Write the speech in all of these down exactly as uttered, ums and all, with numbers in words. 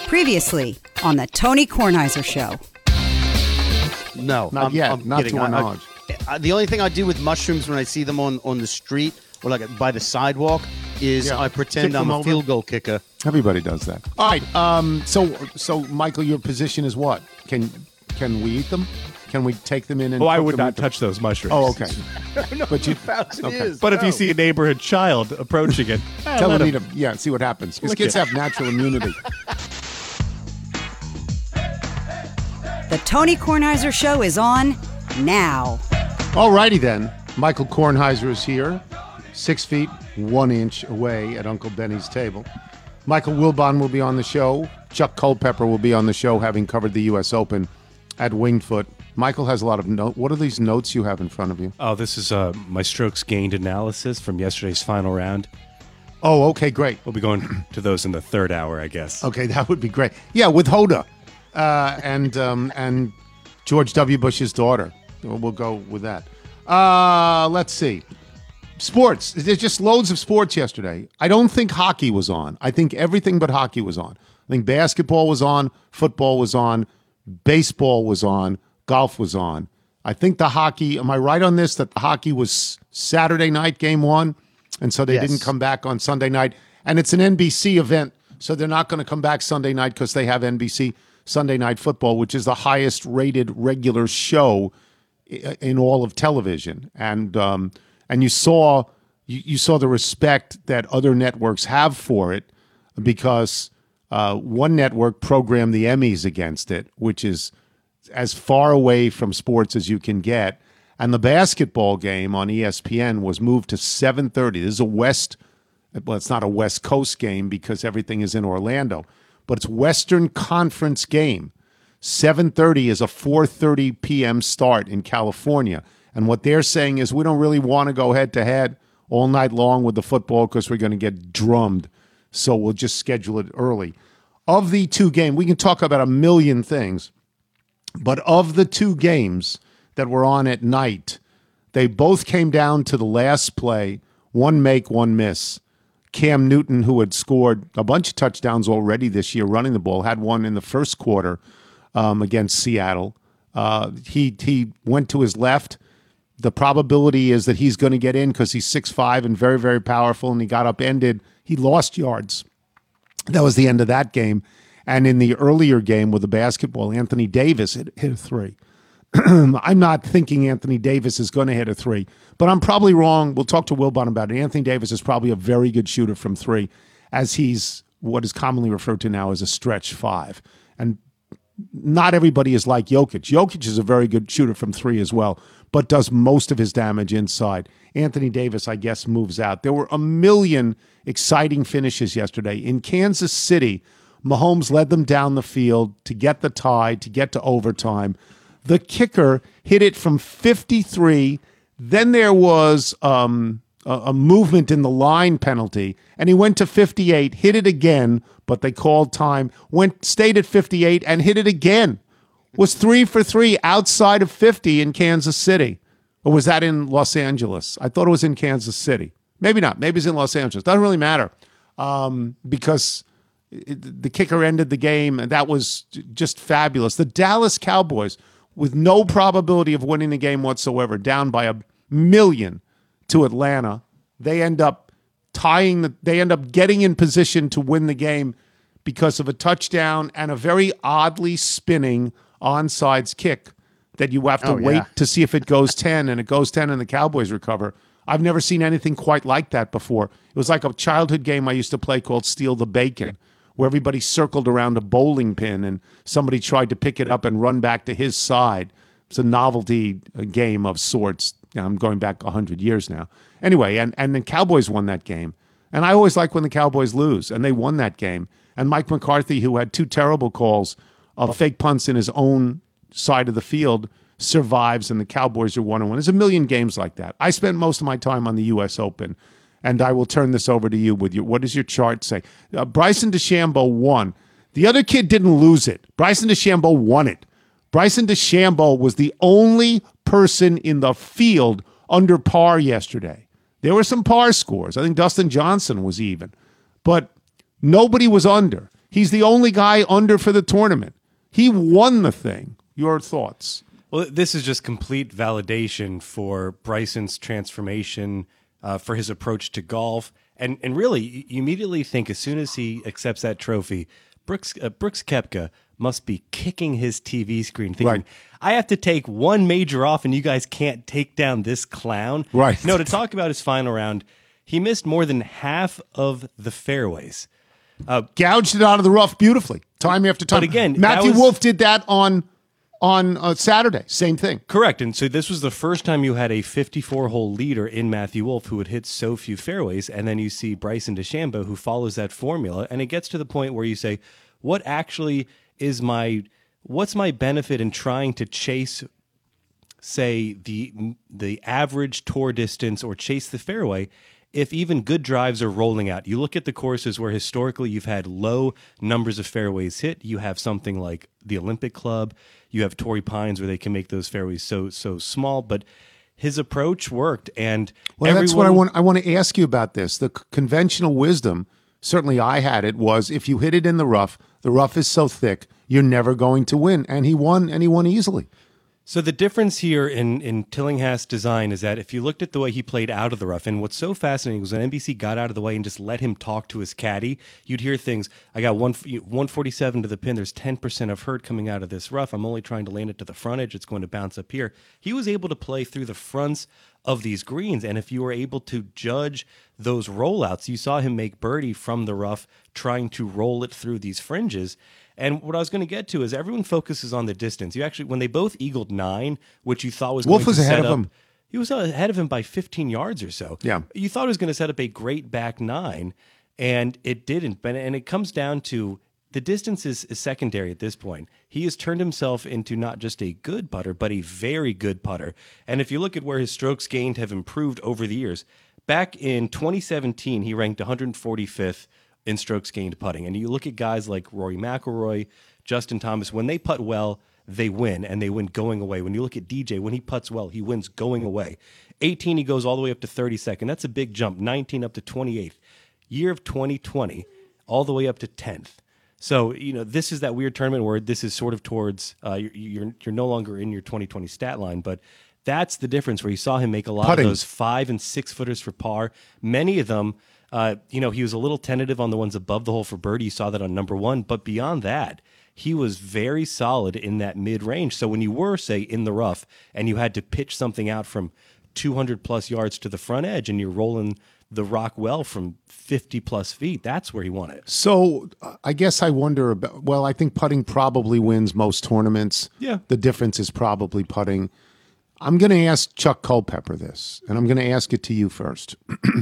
Previously on the Tony Kornheiser Show. No, not I'm, yet. I'm not kidding. to our I, knowledge. I, I, the only thing I do with mushrooms when I see them on, on the street or like by the sidewalk is Yeah. I pretend Kick I'm them a over. field goal kicker. Everybody does that. All right. Um. So, so Michael, your position is what? Can can we eat them? Can we take them in and? Oh, I cook would them not with touch those mushrooms. Oh, okay. But you, Fountain okay. is. But if No. you see a neighborhood child approaching it, eh, tell let them eat him. them. Yeah, see what happens. Because Lick kids it. have natural immunity. The Tony Kornheiser Show is on now. All righty then. Michael Kornheiser is here, six feet one inch away at Uncle Benny's table. Michael Wilbon will be on the show. Chuck Culpepper will be on the show, having covered the U S Open at Winged Foot. Michael has a lot of notes. What are these notes you have in front of you? Oh, this is uh, my strokes gained analysis from yesterday's final round. Oh, okay, great. We'll be going to those in the third hour, I guess. Okay, that would be great. Yeah, with Hoda uh, and um, and George W. Bush's daughter. We'll we'll go with that. Uh, let's see. Sports. There's just loads of sports yesterday. I don't think hockey was on. I think everything but hockey was on. I think basketball was on, football was on, baseball was on, golf was on. I think the hockey, am I right on this, that the hockey was Saturday night, game one, and so they Yes. didn't come back on Sunday night. And it's an N B C event, so they're not going to come back Sunday night because they have N B C Sunday Night Football, which is the highest rated regular show i- in all of television. And um, and you saw you, you saw the respect that other networks have for it because uh, one network programmed the Emmys against it, which is as far away from sports as you can get. And the basketball game on E S P N was moved to seven thirty. This is a West, well, it's not a West Coast game because everything is in Orlando, but it's Western Conference game. seven thirty is a four thirty p.m. start in California. And what they're saying is we don't really want to go head-to-head all night long with the football because we're going to get drummed. So we'll just schedule it early. Of the two games, we can talk about a million things, but of the two games that were on at night, they both came down to the last play, one make, one miss. Cam Newton, who had scored a bunch of touchdowns already this year running the ball, had one in the first quarter um, against Seattle. Uh, he he went to his left. The probability is that he's going to get in because he's six five and very, very powerful, and he got upended. He lost yards. That was the end of that game. And in the earlier game with the basketball, Anthony Davis hit, hit a three. I'm not thinking Anthony Davis is going to hit a three, but I'm probably wrong. We'll talk to Wilbon about it. Anthony Davis is probably a very good shooter from three, as he's what is commonly referred to now as a stretch five. And not everybody is like Jokic. Jokic is a very good shooter from three as well, but does most of his damage inside. Anthony Davis, I guess, moves out. There were a million exciting finishes yesterday. In Kansas City, Mahomes led them down the field to get the tie, to get to overtime. The kicker hit it from fifty-three. Then there was um, a, a movement in the line penalty, and he went to fifty-eight, hit it again, but they called time, went stayed at fifty-eight, and hit it again. Was three for three outside of fifty in Kansas City. Or was that in Los Angeles? I thought it was in Kansas City. Maybe not. Maybe it's in Los Angeles. Doesn't really matter um, because it, the kicker ended the game, and that was j- just fabulous. The Dallas Cowboys, with no probability of winning the game whatsoever, down by a million to Atlanta, they end up tying. The, they end up getting in position to win the game because of a touchdown and a very oddly spinning onside kick that you have to Oh, wait yeah. to see if it goes ten, and it goes ten and the Cowboys recover. I've never seen anything quite like that before. It was like a childhood game I used to play called Steal the Bacon, where everybody circled around a bowling pin and somebody tried to pick it up and run back to his side. It's a novelty uh, game of sorts. Now, I'm going back one hundred years now. Anyway, and, and the Cowboys won that game. And I always like when the Cowboys lose, and they won that game. And Mike McCarthy, who had two terrible calls of fake punts in his own side of the field, survives, and the Cowboys are one and one. There's a million games like that. I spent most of my time on the U S Open, and I will turn this over to you with you. What does your chart say? Uh, Bryson DeChambeau won. The other kid didn't lose it. Bryson DeChambeau won it. Bryson DeChambeau was the only person in the field under par yesterday. There were some par scores. I think Dustin Johnson was even, but nobody was under. He's the only guy under for the tournament. He won the thing. Your thoughts? Well, this is just complete validation for Bryson's transformation, uh, for his approach to golf. And and really, you immediately think as soon as he accepts that trophy, Brooks, uh, Brooks Koepka must be kicking his T V screen thinking, Right. I have to take one major off and you guys can't take down this clown. Right. No, to talk about his final round, he missed more than half of the fairways. Gouged it out of the rough beautifully, time after time. But again, Matthew that was- Wolff did that on on uh, Saturday. Same thing. Correct. And so this was the first time you had a fifty-four hole leader in Matthew Wolff who would hit so few fairways. And then you see Bryson DeChambeau who follows that formula. And it gets to the point where you say, what actually is my, what's my benefit in trying to chase, say, the the average tour distance or chase the fairway if even good drives are rolling out? You look at the courses where historically you've had low numbers of fairways hit. You have something like the Olympic Club. You have Torrey Pines where they can make those fairways so so small. But his approach worked, and Well, everyone, that's what I want. I want to ask you about this. The c- conventional wisdom, certainly I had it, was if you hit it in the rough, the rough is so thick, you're never going to win. And he won, and he won easily. So the difference here in, in Tillinghast's design is that if you looked at the way he played out of the rough, and what's so fascinating was when N B C got out of the way and just let him talk to his caddy, you'd hear things, I got one, one forty-seven to the pin, there's ten percent of hurt coming out of this rough, I'm only trying to land it to the front edge, it's going to bounce up here. He was able to play through the fronts of these greens, and if you were able to judge those rollouts, you saw him make birdie from the rough, trying to roll it through these fringes. And what I was going to get to is everyone focuses on the distance. You actually, when they both eagled nine, which you thought was Wolff going was to ahead set of up, him. He was ahead of him by fifteen yards or so. Yeah. You thought it was going to set up a great back nine, and it didn't. But and it comes down to the distance is, is secondary at this point. He has turned himself into not just a good putter, but a very good putter. And if you look at where his strokes gained have improved over the years, back in twenty seventeen, he ranked one hundred forty-fifth in strokes gained putting. And you look at guys like Rory McIlroy, Justin Thomas, when they putt well, they win, and they win going away. When you look at D J, when he putts well, he wins going away. eighteen, he goes all the way up to thirty-second. That's a big jump. nineteen up to twenty-eighth. Year of twenty twenty, all the way up to tenth. So, you know, this is that weird tournament where this is sort of towards, uh, you're, you're you're no longer in your twenty twenty stat line, but that's the difference where you saw him make a lot Putting. of those five and six footers for par. Many of them, uh, you know, he was a little tentative on the ones above the hole for birdie. You saw that on number one, but beyond that, he was very solid in that mid-range. So when you were, say, in the rough and you had to pitch something out from two hundred plus yards to the front edge and you're rolling the rock well from fifty plus feet, that's where he won it. So uh, I guess I wonder about, well, I think putting probably wins most tournaments. Yeah. The difference is probably putting. I'm going to ask Chuck Culpepper this, and I'm going to ask it to you first.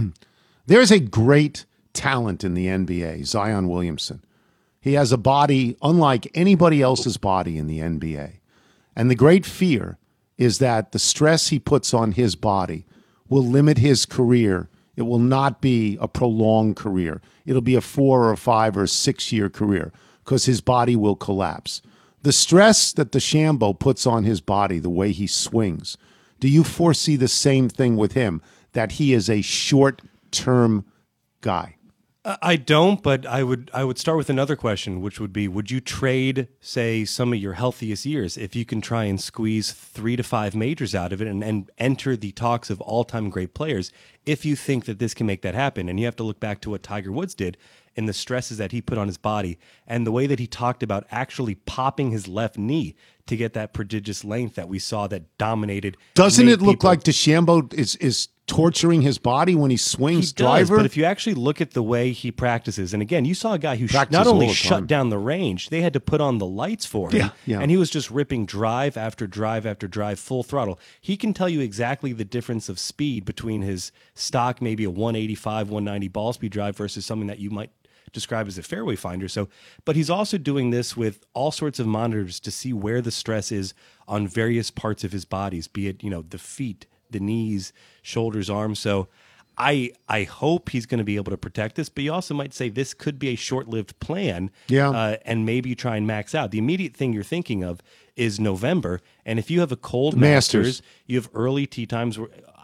There's a great talent in the N B A, Zion Williamson. He has a body unlike anybody else's body in the N B A. And the great fear is that the stress he puts on his body will limit his career. It will not be a prolonged career. It'll be a four or a five or a six-year career because his body will collapse. The stress that DeChambeau puts on his body, the way he swings, do you foresee the same thing with him, that he is a short-term guy? I don't, but I would I would start with another question, which would be, would you trade, say, some of your healthiest years if you can try and squeeze three to five majors out of it and, and enter the talks of all-time great players if you think that this can make that happen? And you have to look back to what Tiger Woods did and the stresses that he put on his body and the way that he talked about actually popping his left knee to get that prodigious length that we saw that dominated. Doesn't made it look people- like DeChambeau is is torturing his body when he swings He driver? does, but if you actually look at the way he practices, and again, you saw a guy who sh- Practices not all only the shut time. down the range, they had to put on the lights for him, Yeah, yeah. and he was just ripping drive after drive after drive, full throttle. He can tell you exactly the difference of speed between his stock, maybe a one eighty-five, one ninety ball speed drive versus something that you might describe as a fairway finder. So, but he's also doing this with all sorts of monitors to see where the stress is on various parts of his bodies, be it, you know, the feet, the knees, shoulders, arms. So I I hope he's going to be able to protect this, but you also might say this could be a short-lived plan. Yeah. Uh, and maybe you try and max out. The immediate thing you're thinking of is November. And if you have a cold Masters. Masters, you have early tee times where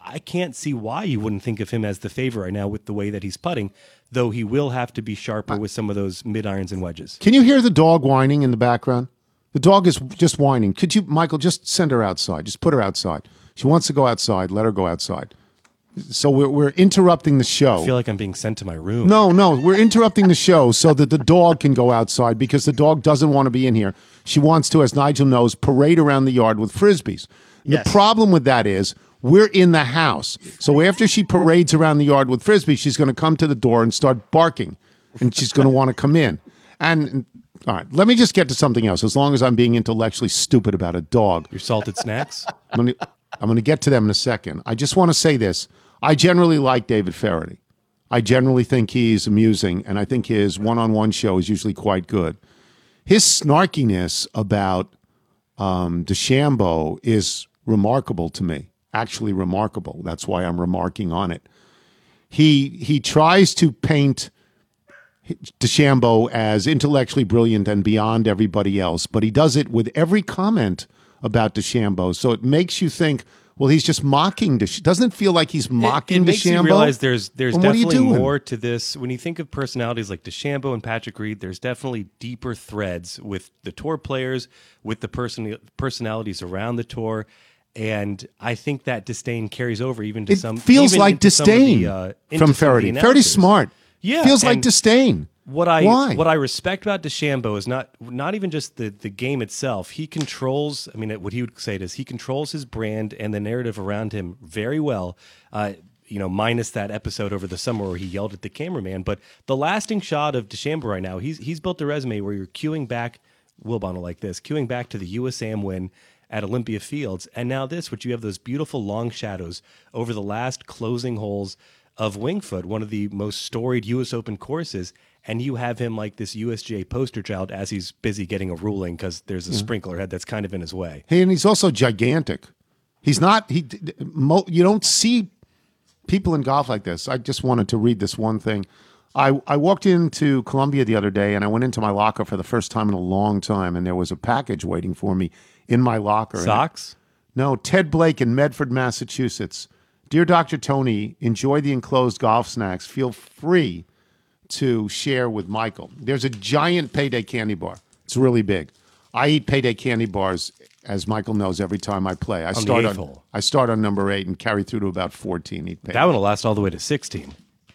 I can't see why you wouldn't think of him as the favorite right now with the way that he's putting, though he will have to be sharper with some of those mid-irons and wedges. Can you hear the dog whining in the background? The dog is just whining. Could you, Michael, just send her outside. Just put her outside. She wants to go outside. Let her go outside. So we're, we're interrupting the show. I feel like I'm being sent to my room. No, no, we're interrupting the show so that the dog can go outside because the dog doesn't want to be in here. She wants to, as Nigel knows, parade around the yard with Frisbees. Yes. The problem with that is we're in the house. So after she parades around the yard with Frisbees, she's going to come to the door and start barking, and she's going to want to come in. And, all right, let me just get to something else, as long as I'm being intellectually stupid about a dog. Your salted snacks? I'm going to I'm going to get to them in a second. I just want to say this. I generally like David Faraday. I generally think he's amusing, and I think his one-on-one show is usually quite good. His snarkiness about um, DeChambeau is remarkable to me, actually remarkable. That's why I'm remarking on it. He he tries to paint DeChambeau as intellectually brilliant and beyond everybody else, but he does it with every comment about DeChambeau, so it makes you think, well, he's just mocking DeChambeau. Doesn't it feel like he's mocking it, it makes DeChambeau? You realize there's there's well, definitely more to this. When you think of personalities like DeChambeau and Patrick Reed, there's definitely deeper threads with the tour players, with the person personalities around the tour, and I think that disdain carries over even to it some. feels even like disdain the, uh, from Faraday. Faraday's smart. Yeah, feels like disdain. What I Why? what I respect about DeChambeau is not not even just the, the game itself. He controls. I mean, what he would say is he controls his brand and the narrative around him very well. Uh, you know, minus that episode over the summer where he yelled at the cameraman. But the lasting shot of DeChambeau right now, he's he's built a resume where you're queuing back, Wilbon like this, queuing back to the U S A M win at Olympia Fields, and now this, which you have those beautiful long shadows over the last closing holes of Wingfoot, one of the most storied U S Open courses, and you have him like this U S G A poster child as he's busy getting a ruling because there's a yeah. sprinkler head that's kind of in his way. Hey, and he's also gigantic. He's not, he. You don't see people in golf like this. I just wanted to read this one thing. I, I walked into Columbia the other day, and I went into my locker for the first time in a long time, and there was a package waiting for me in my locker. Socks? No, Ted Blake in Medford, Massachusetts. Dear Doctor Tony, enjoy the enclosed golf snacks. Feel free to share with Michael. There's a giant Payday candy bar. It's really big. I eat Payday candy bars, as Michael knows, every time I play. I on start the on hole. I start on number eight and carry through to about fourteen. Eat Payday. That one will last all the way to sixteen.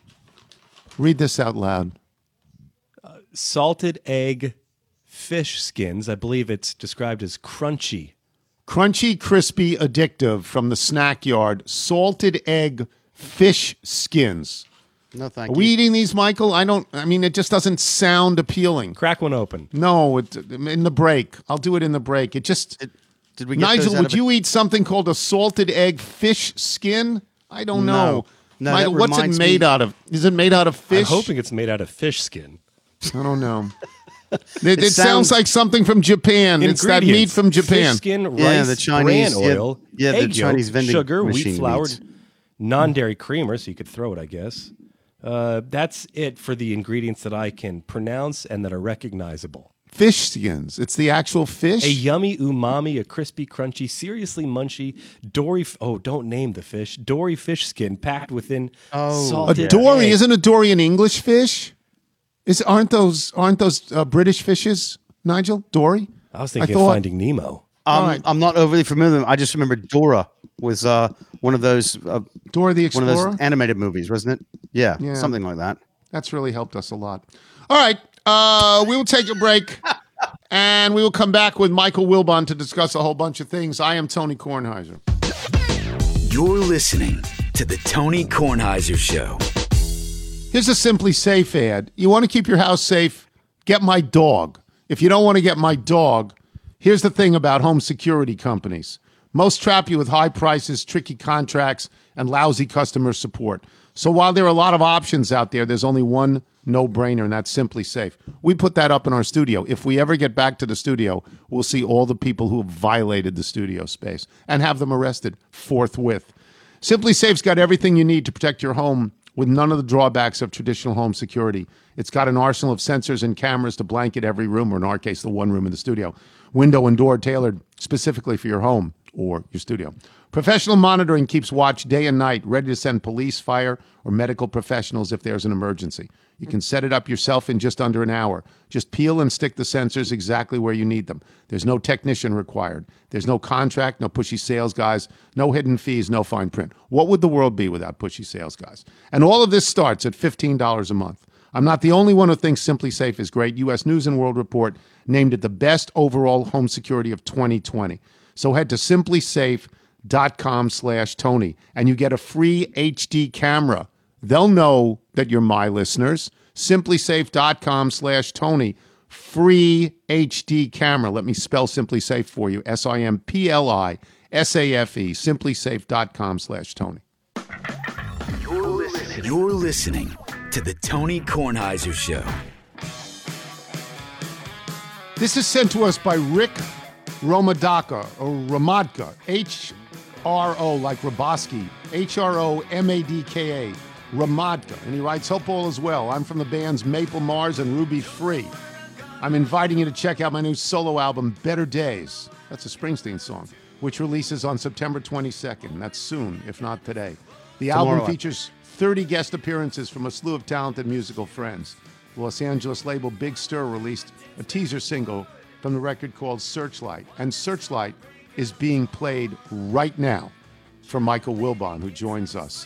Read this out loud. Uh, salted egg fish skins. I believe it's described as crunchy. Crunchy, crispy, addictive from the snack yard. Salted egg fish skins. No, thank Are you. we eating these, Michael? I don't. I mean, it just doesn't sound appealing. Crack one open. No, it, in the break. I'll do it in the break. It just. It, did we get Nigel, those out would of you it? eat something called a salted egg fish skin? I don't No. know. No, Michael, that what's it reminds made me- out of? Is it made out of fish? I'm hoping it's made out of fish skin. I don't know. It, it, sounds, sounds- like something from Japan. It's that meat Ingredients: from Japan. Fish skin, rice, Yeah, the Chinese- bran yeah, oil, yeah, the egg yolk, Chinese vending sugar, wheat machine flour, meats. non-dairy creamer, so you could throw it, I guess. Uh, that's it for the ingredients that I can pronounce and that are recognizable. Fish skins. It's the actual fish. A yummy umami, a crispy, crunchy, seriously munchy, dory. F- oh, don't name the fish. Dory fish skin packed within Oh. a salted dory egg. isn't a dory an English fish? Is aren't those aren't those uh, British fishes, Nigel? Dory? I was thinking thought- of Finding Nemo. Um, All right. I'm not overly familiar with them. I just remember Dora was uh, one of those uh, Dora the one of Explorer? those animated movies, wasn't it? Yeah, Yeah. something like that. That's really helped us a lot. All right, uh, we will take a break, and we will come back with Michael Wilbon to discuss a whole bunch of things. I am Tony Kornheiser. You're listening to the Tony Kornheiser Show. Here's a Simply Safe ad. You want to keep your house safe? Get My Dog. If you don't want to get My Dog, here's the thing about home security companies. Most trap you with high prices, tricky contracts, and lousy customer support. So while there are a lot of options out there, there's only one no-brainer, and that's Simply Safe. We put that up in our studio. If we ever get back to the studio, we'll see all the people who have violated the studio space and have them arrested forthwith. Simply Safe's got everything you need to protect your home with none of the drawbacks of traditional home security. It's got an arsenal of sensors and cameras to blanket every room, or in our case, the one room in the studio. Window and door tailored specifically for your home. or your studio. Professional monitoring keeps watch day and night, ready to send police, fire, or medical professionals if there's an emergency. You can set it up yourself in just under an hour. Just peel and stick the sensors exactly where you need them. There's no technician required. There's no contract, no pushy sales guys, no hidden fees, no fine print. What would the world be without pushy sales guys? And all of this starts at fifteen dollars a month. I'm not the only one who thinks Simply Safe is great. U S News and World Report named it the best overall home security of twenty twenty. So head to simplysafe.com slash Tony and you get a free H D camera. They'll know that you're my listeners. simplysafe.com slash Tony. Free H D camera. Let me spell Simply Safe for you. S I M P L I S A F E. simplysafe.com slash Tony. You're listening. You're listening to the Tony Kornheiser Show. This is sent to us by Rick Romadaka, or Ramadka, H R O, like Raboski, H R O M A D K A, Ramadka. And he writes, hope all is well. I'm from the bands Maple Mars and Ruby Free. I'm inviting you to check out my new solo album, Better Days. That's a Springsteen song, which releases on September twenty-second. That's soon, if not today. The Tomorrow. album features thirty guest appearances from a slew of talented musical friends. Los Angeles label Big Stir released a teaser single from the record called Searchlight. And Searchlight is being played right now for Michael Wilbon, who joins us.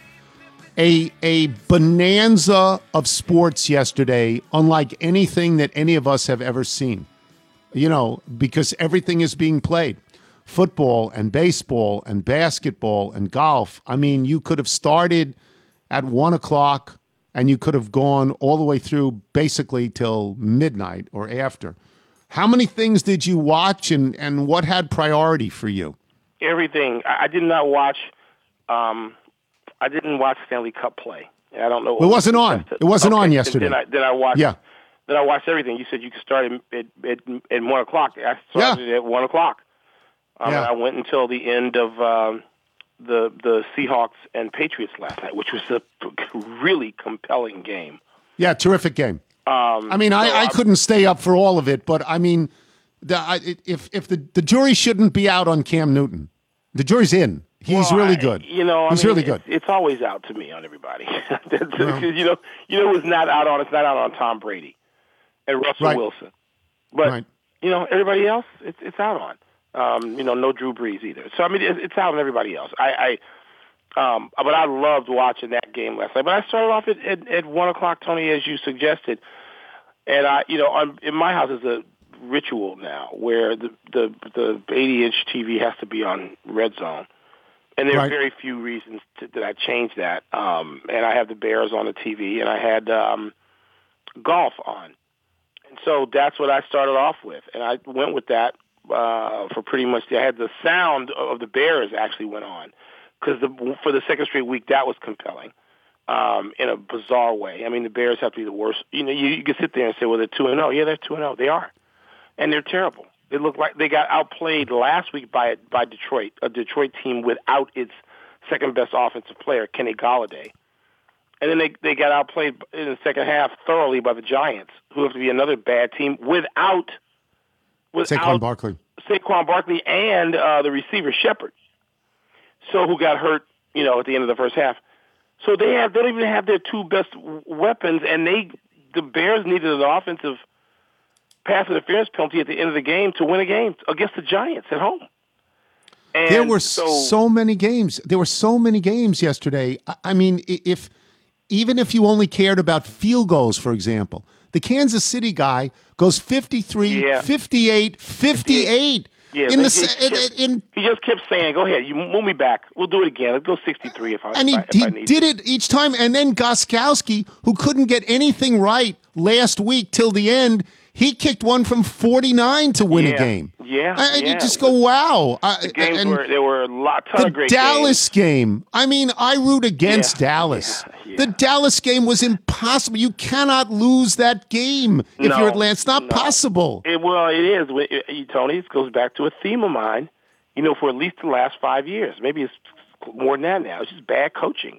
A, a bonanza of sports yesterday, unlike anything that any of us have ever seen. You know, because everything is being played. Football and baseball and basketball and golf. I mean, you could have started at one o'clock and you could have gone all the way through basically till midnight or after. How many things did you watch, and, and what had priority for you? Everything. I, I did not watch. Um, I didn't watch Stanley Cup play. I don't know. It wasn't on. It wasn't okay. on yesterday. Then I, then I watched. Yeah. Then I watched everything. You said you could start at at, at, at one o'clock. I started Yeah. at one o'clock. Um, Yeah. and I went until the end of um, the the Seahawks and Patriots last night, which was a really compelling game. Yeah, terrific game. Um, I mean, I, so I couldn't stay up for all of it, but I mean, the, I, if if the, the jury shouldn't be out on Cam Newton, the jury's in. He's well, really I- good. You know, I he's mean, really good. It's, it's always out to me on everybody. That's- Well. you know, you know, it's not out on. It's not out on Tom Brady and Russell Right. Wilson, but Right. you know, everybody else, it's it's out on. Um, you know, no Drew Brees either. So I mean, it's, it's out on everybody else. I, I um, but I loved watching that game last night. But I started off at, at, at one o'clock, Tony, as you suggested. And I, you know, on, in my house is a ritual now where the the the eighty inch T V has to be on Red Zone, and there Right. are very few reasons to, that I changed that. Um, and I have the Bears on the T V, and I had um, golf on, and so that's what I started off with, and I went with that uh, for pretty much. I had the sound of the Bears actually went on because for the second straight week that was compelling. Um, in a bizarre way. I mean, the Bears have to be the worst. You know, you, you can sit there and say, well, they're two and oh. Yeah, they're two and oh. They are. And they're terrible. They look like they got outplayed last week by by Detroit, a Detroit team without its second-best offensive player, Kenny Golladay. And then they, they got outplayed in the second half thoroughly by the Giants, who have to be another bad team without, without Saquon Barkley. Saquon Barkley and uh, the receiver, Shepard, so who got hurt, you know, at the end of the first half. So they have they don't even have their two best weapons, and they the Bears needed an offensive pass interference penalty at the end of the game to win a game against the Giants at home. And There were so, so, many games. There were so many games yesterday. I- I mean, i- if even if you only cared about field goals, for example, the Kansas City guy goes fifty-three, Yeah. fifty-eight, fifty-eight. yeah, in they- the he, se- in, kept, in, he just kept saying, "Go ahead, you move me back. We'll do it again. Let's go sixty-three if I and he, if I, if he I need did to." it each time. And then Goskowski, who couldn't get anything right last week till the end, he kicked one from forty-nine to win Yeah. a game. Yeah, And yeah. you just go, wow. I- The games and were there were a lot ton the of great Dallas games. game. I mean, I root against Yeah, Dallas. yeah, yeah. The Dallas game was impossible. You cannot lose that game if No, you're Atlanta. It's not no. possible. It, well, it is, It- it- Tony. It goes back to a theme of mine. You know, for at least the last five years, maybe it's more than that now. It's just bad coaching.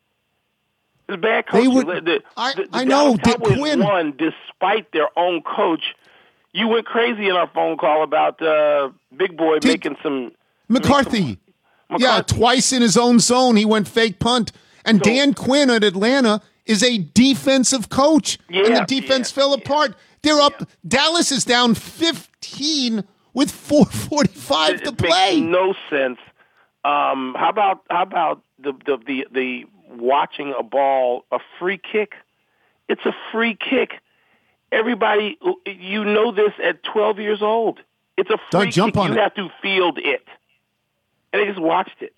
It's bad They coaching. would- The- the- I- the I know, Dallas Dick Cowboys Quinn. won despite their own coach. You went crazy in our phone call about uh, Big Boy Did- making some McCarthy. McCarthy. Yeah, twice in his own zone, he went fake punt. And So- Dan Quinn at Atlanta is a defensive coach. and Yeah, the defense yeah, fell yeah. apart. They're up. Dallas is down fifteen with four forty-five It, to it play. makes no sense. Um, how about how about the, the the the watching a ball, a free kick? It's a free kick. Everybody, you know this at twelve years old. It's a free Don't jump kick. on you it. have to field it, and they just watched it.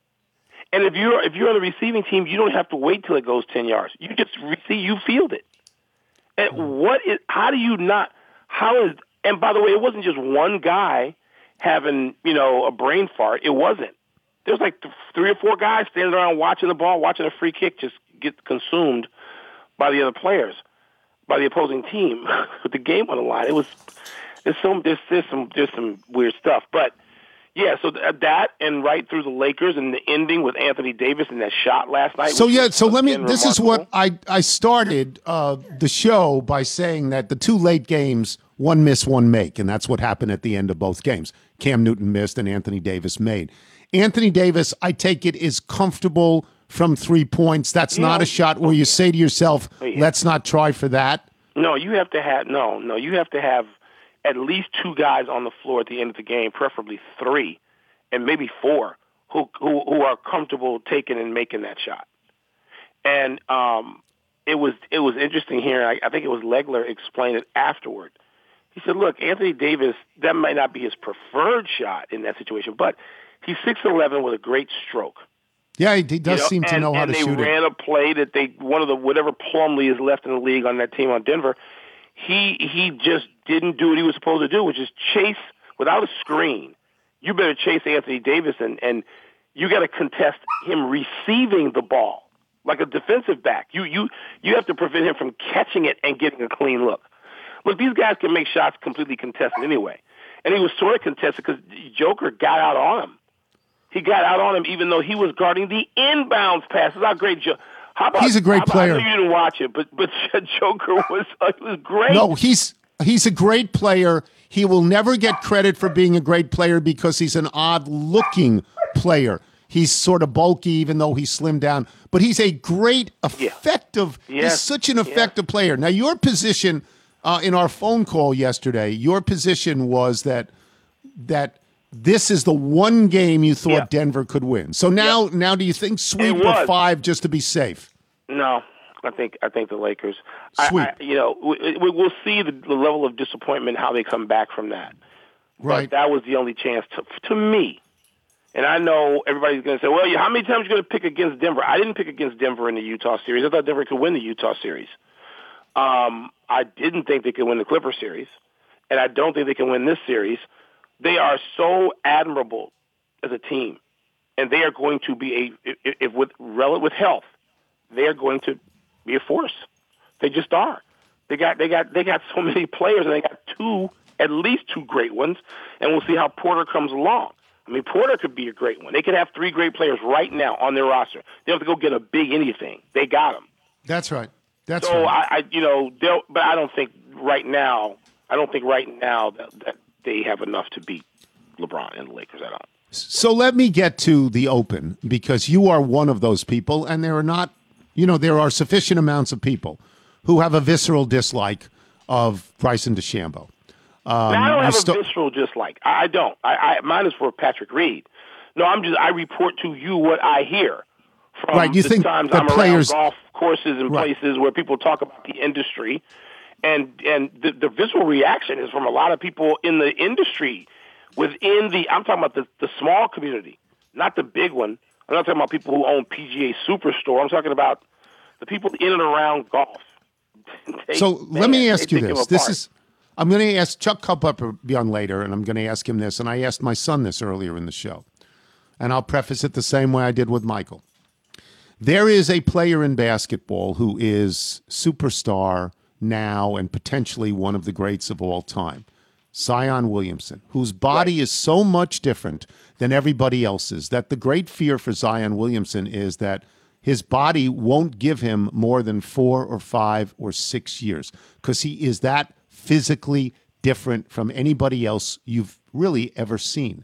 And if you're if you're on the receiving team, you don't have to wait till it goes ten yards. You just receive, you field it. And what is? How do you not? How is? And by the way, it wasn't just one guy having you know a brain fart. It wasn't. There was like th- three or four guys standing around watching the ball, watching a free kick just get consumed by the other players, by the opposing team, with the game on the line. It was there's some there's, there's some there's some weird stuff, but yeah. So th- that and right through the Lakers and the ending with Anthony Davis and that shot last night. So which yeah, was, so let me. again, This is what remarkable. I I started uh, the show by saying that the two late games, one miss, one make, and that's what happened at the end of both games. Cam Newton missed and Anthony Davis made. Anthony Davis, I take it, is comfortable from three points. That's Yeah. not a shot where you say to yourself, Oh, yeah. "Let's not try for that." No, you have to have no, no. You have to have at least two guys on the floor at the end of the game, preferably three, and maybe four, who who, who are comfortable taking and making that shot. And um, it was it was interesting here. I, I think it was Legler explained it afterward. He said, "Look, Anthony Davis, that might not be his preferred shot in that situation, but he's six eleven with a great stroke." Yeah, he, he does You know, seem to and, know how and to shoot they it. ran a play that they one of the whatever Plumlee is left in the league on that team on Denver. He he just didn't do what he was supposed to do, which is chase without a screen. You better chase Anthony Davis, and and you got to contest him receiving the ball like a defensive back. You you you have to prevent him from catching it and getting a clean look. Look, these guys can make shots completely contested anyway, and he was sort of contested because Joker got out on him. He got out on him even though he was guarding the inbounds passes. How great Joe! How about, He's a great how about, player. I know you didn't watch it, but but Joker was uh, he was great. No, he's he's a great player. He will never get credit for being a great player because he's an odd-looking player. He's sort of bulky, even though he's slimmed down. But he's a great, effective. Yes. He's such an effective player. Now, your position uh, in our phone call yesterday, your position was that that this is the one game you thought Yeah. Denver could win. So now, now, do you think sweep It or was. five just to be safe? No, I think I think the Lakers. Sweep. I, I, you know, we, we, we'll see the, the level of disappointment how they come back from that. Right. But that was the only chance to to me. And I know everybody's going to say, "Well, how many times are you going to pick against Denver?" I didn't pick against Denver in the Utah series. I thought Denver could win the Utah series. Um, I didn't think they could win the Clipper series, and I don't think they can win this series. They are so admirable as a team, and they are going to be a if, if with rel- with health, they are going to be a force. They just are. They got they got they got so many players, and they got two, at least two great ones, and we'll see how Porter comes along. I mean, Porter could be a great one. They could have three great players right now on their roster. They don't have to go get a big anything. They got them. That's right. That's So right. I, I, you know, they'll. But I don't think right now. I don't think right now that, that they have enough to beat LeBron and the Lakers at all. So let me get to the Open, because you are one of those people, and there are not, you know, there are sufficient amounts of people who have a visceral dislike of Bryson DeChambeau. Um, Now, I don't you have sto- a visceral dislike. I, I don't. I, I mine is for Patrick Reed. No, I'm just. I report to you what I hear from Right, you the think times that I'm players- around golf courses and Right. places where people talk about the industry, and and the, the visceral reaction is from a lot of people in the industry, within the. I'm talking about the, the small community, not the big one. I'm not talking about people who own P G A Superstore. I'm talking about the people in and around golf. They- So man, let me they ask you take him this. This apart. is, I'm going to ask Chuck Culpepper be on later, and I'm going to ask him this, and I asked my son this earlier in the show, and I'll preface it the same way I did with Michael. There is a player in basketball who is superstar now and potentially one of the greats of all time, Zion Williamson, whose body is so much different than everybody else's that the great fear for Zion Williamson is that his body won't give him more than four or five or six years because he is that physically different from anybody else you've really ever seen.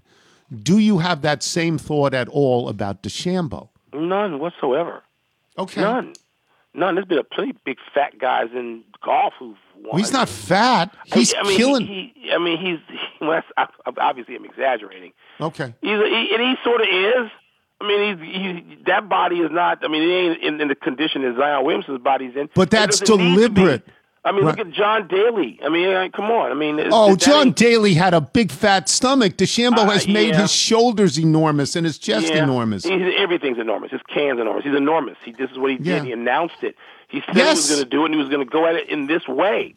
Do you have that same thought at all about DeChambeau? None whatsoever. Okay. None. None. There's been a plenty big fat guys in golf who've won. Well, he's not fat. He's I mean, killing. He, he, I mean, he's. He, well, that's, obviously, I'm exaggerating. Okay. He's, he, and he sort of is. I mean, he's, he, that body is not. I mean, it ain't in, in the condition that Zion Williamson's body's in. But that's It doesn't need to be. deliberate. I mean, Right. look at John Daly. I mean, uh, come on. I mean, it's- Oh, that John ain't- Daly had a big fat stomach. DeChambeau Uh, has made yeah. his shoulders enormous and his chest yeah. enormous. He's, everything's enormous. His can's enormous. He's enormous. He, this is what he did. Yeah. He announced it. He said Yes. he was going to do it, and he was going to go at it in this way.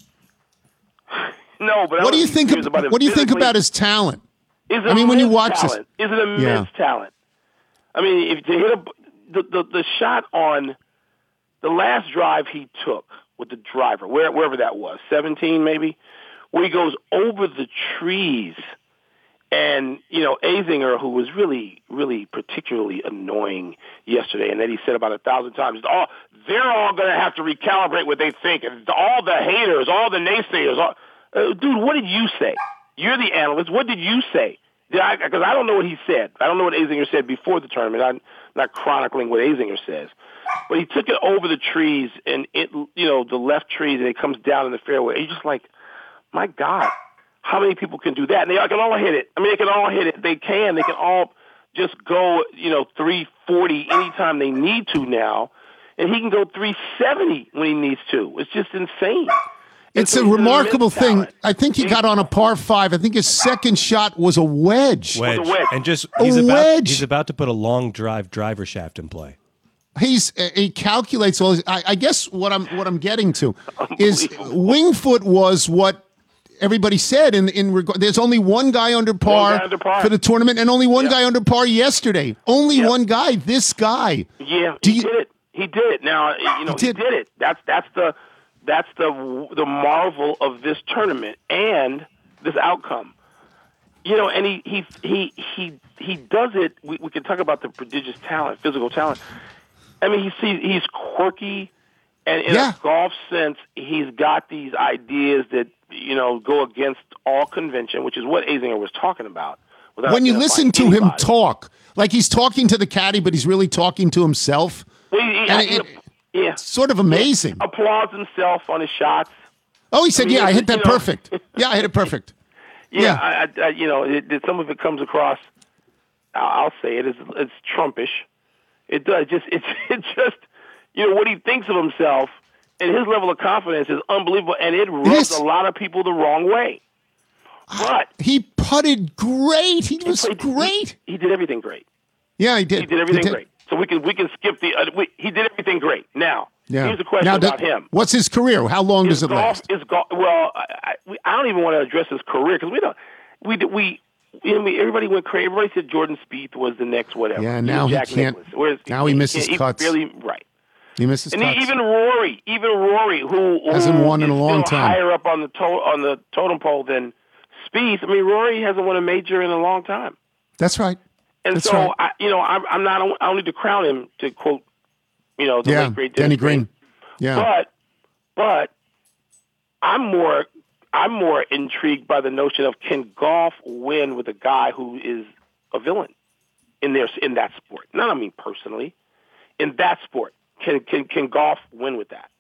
No, but I What do you was think? serious Of, about it what do you think physically. about his talent? Is it I mean, when you immense watch this- talent? Is it immense Yeah. talent? I mean, if to hit a, the, the the shot on the last drive he took with the driver, where, wherever that was, seventeen maybe, where he goes over the trees, and you know Azinger, who was really, really particularly annoying yesterday, and that he said about a thousand times, "Oh, they're all going to have to recalibrate what they think, and all the haters, all the naysayers." All, uh, dude, what did you say? You're the analyst. What did you say? Because I, I don't know what he said. I don't know what Azinger said before the tournament. I'm not chronicling what Azinger says. But he took it over the trees, and it, you know, the left trees, and it comes down in the fairway. You're just like, my God, how many people can do that? And they can all hit it. I mean, they can all hit it. They can. They can all just go, you know, three forty anytime they need to now. And he can go three seventy when he needs to. It's just insane. It's so a he's an remarkable immense thing. talent. I think he got on a par five. I think his second shot was a wedge. Wedge. With a wedge. And just A he's about wedge. he's about to put a long drive driver shaft in play. He's he calculates all. His, I, I guess what I'm what I'm getting to is Wingfoot was what everybody said in in regard. There's only one guy under par, guy under par. for the tournament, and only one Yep. guy under par yesterday. Only Yep. one guy. This guy. Yeah, Do he you- did it. He did it. Now you know He he did. did. it. That's that's the that's the the marvel of this tournament and this outcome. You know, and he he he he he does it. We, we can talk about the prodigious talent, physical talent. I mean, he's he's, he's quirky, and in Yeah. a golf sense, he's got these ideas that you know go against all convention, which is what Azinger was talking about. without When you identifying listen to him anybody. talk, like he's talking to the caddy, but he's really talking to himself. Well, he- he- And I- it- yeah, Sort of amazing. applauds himself on his shots. Oh, he said, I mean, "Yeah, I it's- hit that you know- perfect. Yeah, I hit it perfect." Yeah, Yeah. I, I, I, you know, it, it, some of it comes across. I'll, I'll say it is it's Trumpish. It does just it's it just you know what he thinks of himself and his level of confidence is unbelievable, and it rubs Yes. a lot of people the wrong way. But He putted great. He was he, great. He, he did everything great. Yeah, he did. He did everything great. So we can we can skip the. Uh, we, he did everything great. Now Yeah. here's the question now, about th- him. What's his career? How long Is does it golf, last? Is golf? Well, I, I, we- I don't even want to address his career because we don't. We we. You know, we- everybody went crazy. Everybody said Jordan Spieth was the next whatever. Yeah, He was now he Jack can't- Nicklaus. Whereas now he misses can't- cuts. Barely, right. He misses And cuts. he, even Rory, even Rory, who, who Hasn't won in is a long still time. higher up on the to- on the totem pole than Spieth. I mean, Rory hasn't won a major in a long time. That's right. And That's so, right. I, you know, I'm, I'm not. I don't need to crown him to quote, you know, the Yeah, late great Denny Dennis Green. Yeah. But, but I'm more, I'm more intrigued by the notion of can golf win with a guy who is a villain in their in that sport? Not I mean personally, in that sport, can can can golf win with that?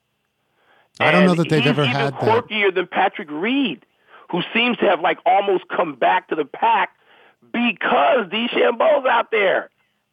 I don't know And that they've he's ever even had that. quirkier than Patrick Reed, who seems to have like almost come back to the pack because DeChambeau's out there.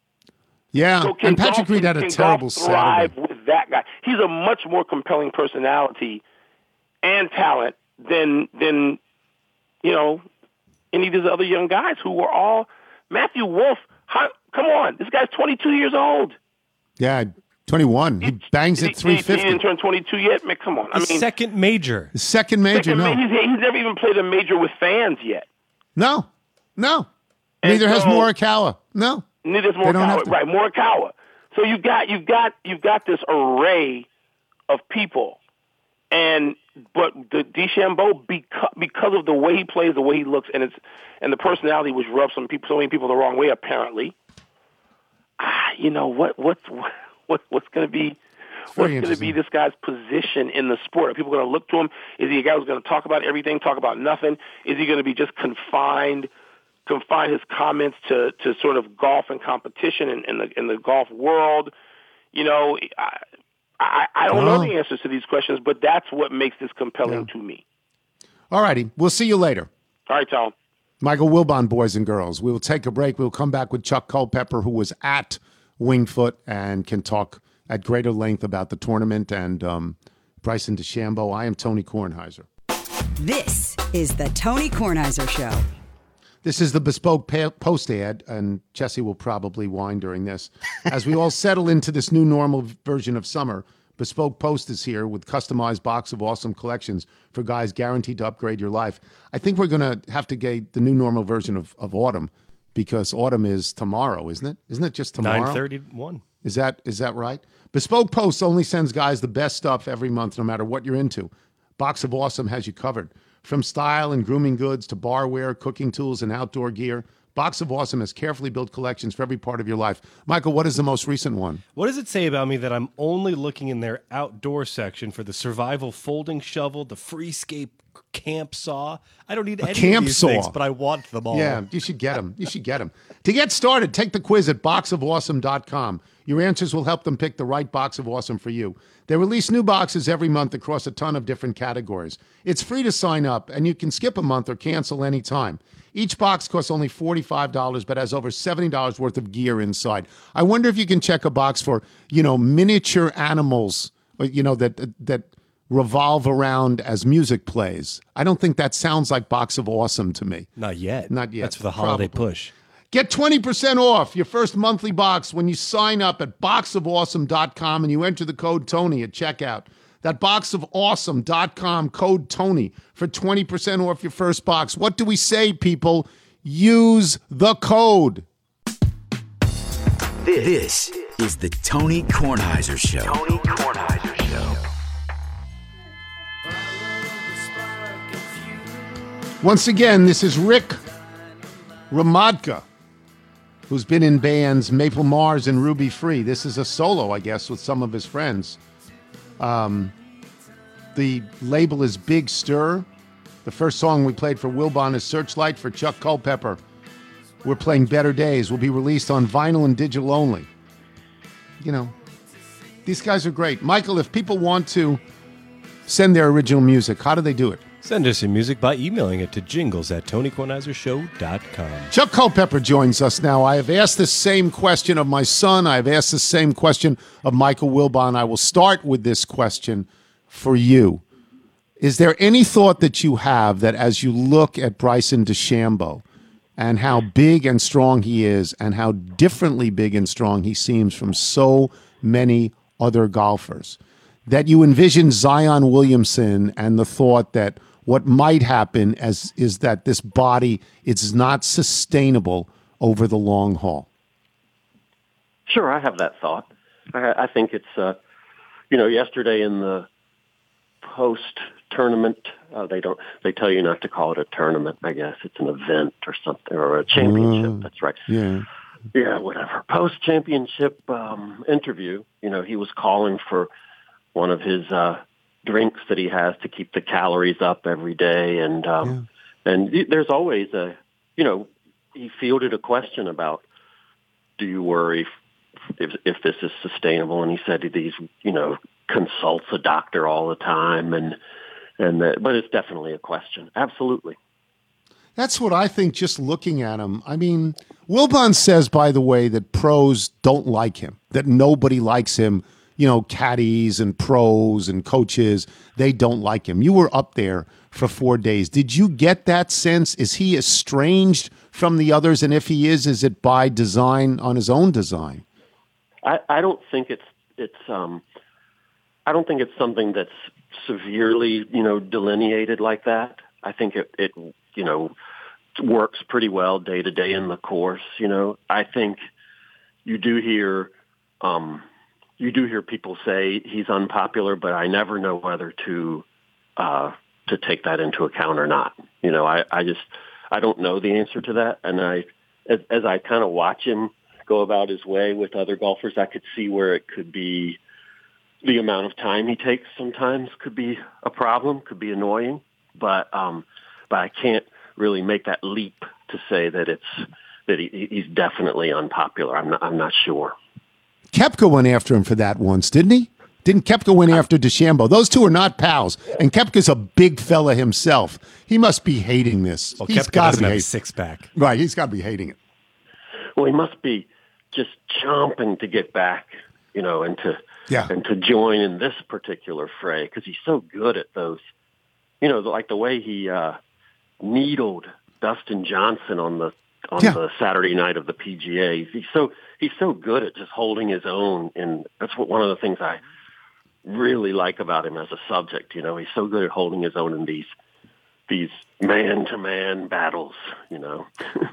Yeah, So can and Patrick golf- Reed had a can terrible golf thrive Saturday. with that guy. He's a much more compelling personality and talent than than you know any of these other young guys who were all Matthew Wolff. How, come on, this guy's twenty-two years old. Yeah, twenty-one. He bangs He- at three He, he fifty. didn't turn twenty-two yet. Man, come on. I His mean, second major. His second major. second No, ma- he's, he's never even played a major with fans yet. no, no. And Neither has so- Morikawa. No. Neither is They don't have Morikawa, to. right? Morikawa. So you've got you've got you've got this array of people, and but the DeChambeau because because of the way he plays, the way he looks, and it's and the personality, which rubs some people, so many people the wrong way, apparently. Ah, you know what what's what what's going to be. very What's going to be interesting. this guy's position in the sport? Are people going to look to him? Is he a guy who's going to talk about everything, talk about nothing? Is he going to be just confined confine his comments to, to sort of golf and competition in, in the in the golf world. You know, I I, I don't Oh. know the answers to these questions, but that's what makes this compelling Yeah. to me. All righty. We'll see you later. All right, Tom. Michael Wilbon, boys and girls. We will take a break. We'll come back with Chuck Culpepper, who was at Wingfoot and can talk at greater length about the tournament and um, Bryson DeChambeau. I am Tony Kornheiser. This is the Tony Kornheiser Show. This is the Bespoke pa- Post ad, and Jesse will probably whine during this. As we all settle into this new normal version of summer, Bespoke Post is here with customized box of awesome collections for guys guaranteed to upgrade your life. I think we're going to have to get the new normal version of, of autumn because autumn is tomorrow, isn't it? Isn't it just tomorrow? nine thirty-one. Is that is that right? Bespoke Post only sends guys the best stuff every month, no matter what you're into. Box of Awesome has you covered. From style and grooming goods to barware, cooking tools, and outdoor gear, Box of Awesome has carefully built collections for every part of your life. Michael, what is the most recent one? What does it say about me that I'm only looking in their outdoor section for the survival folding shovel, the Freescape camp saw? I don't need any camp of these saw. things, but I want them all. Yeah, you should get them. You should get them. To get started, take the quiz at box of awesome dot com. Your answers will help them pick the right Box of Awesome for you. They release new boxes every month across a ton of different categories. It's free to sign up, and you can skip a month or cancel anytime. Each box costs only forty-five dollars, but has over seventy dollars worth of gear inside. I wonder if you can check a box for, you know, miniature animals, you know, that that revolve around as music plays. I don't think that sounds like Box of Awesome to me. Not yet. Not yet. That's for the holiday Probably. push. Get twenty percent off your first monthly box when you sign up at box of awesome dot com and you enter the code Tony at checkout. That box of awesome dot com code Tony for twenty percent off your first box. What do we say, people? Use the code. This is the Tony Kornheiser Show. Tony Kornheiser Show. Once again, this is Rick Ramadka, who's been in bands Maple Mars and Ruby Free. This is a solo, I guess, with some of his friends. Um, the label is Big Stir. The first song we played for Wilbon is Searchlight. For Chuck Culpepper, we're playing Better Days. Will be released on vinyl and digital only. You know, these guys are great. Michael, if people want to send their original music, how do they do it? Send us your music by emailing it to jingles at tony kornheiser show dot com. Chuck Culpepper joins us now. I have asked the same question of my son. I have asked the same question of Michael Wilbon. I will start with this question for you. Is there any thought that you have that as you look at Bryson DeChambeau and how big and strong he is and how differently big and strong he seems from so many other golfers, that you envision Zion Williamson and the thought that what might happen as is that this body is not sustainable over the long haul? Sure, I have that thought. I, I think it's, uh, you know, yesterday in the post-tournament, uh, they don't, they tell you not to call it a tournament, I guess. It's an event or something, or a championship, Mm, that's right. Yeah. Yeah, whatever. Post-championship um, interview, you know, he was calling for one of his uh, drinks that he has to keep the calories up every day. And um, and there's always a, you know, he fielded a question about, do you worry if, if this is sustainable? And he said he's, you know, consults a doctor all the time. And, and that, but it's definitely a question. Absolutely. That's what I think just looking at him. I mean, Wilbon says, by the way, that pros don't like him, that nobody likes him. You know, caddies and pros and coaches, they don't like him. You were up there for four days. Did you get that sense? Is he estranged from the others? And if he is, is it by design, on his own design? I, I don't think it's, it's, um, I don't think it's something that's severely, you know, delineated like that. I think it, it, you know, works pretty well day to day in the course. You know, I think you do hear, um, You do hear people say he's unpopular, but I never know whether to uh, to take that into account or not. You know, I, I just I don't know the answer to that, and I as, as I kind of watch him go about his way with other golfers, I could see where it could be the amount of time he takes. Sometimes could be a problem, could be annoying, but um, but I can't really make that leap to say that it's that he, he's definitely unpopular. I'm not, I'm not sure. Koepka went after him for that once, didn't he? Didn't Koepka went after DeChambeau? Those two are not pals, and Koepka's a big fella himself. He must be hating this. Well, he's Koepka got to doesn't be have a hating. six pack, Right? He's got to be hating it. Well, he must be just chomping to get back, you know, and to Yeah. and to join in this particular fray because he's so good at those. You know, like the way he uh, needled Dustin Johnson on the on Yeah. the Saturday night of the P G A. He's so he's so good at just holding his own, and that's what one of the things I really like about him as a subject. You know, he's so good at holding his own in these these man to man battles. You know.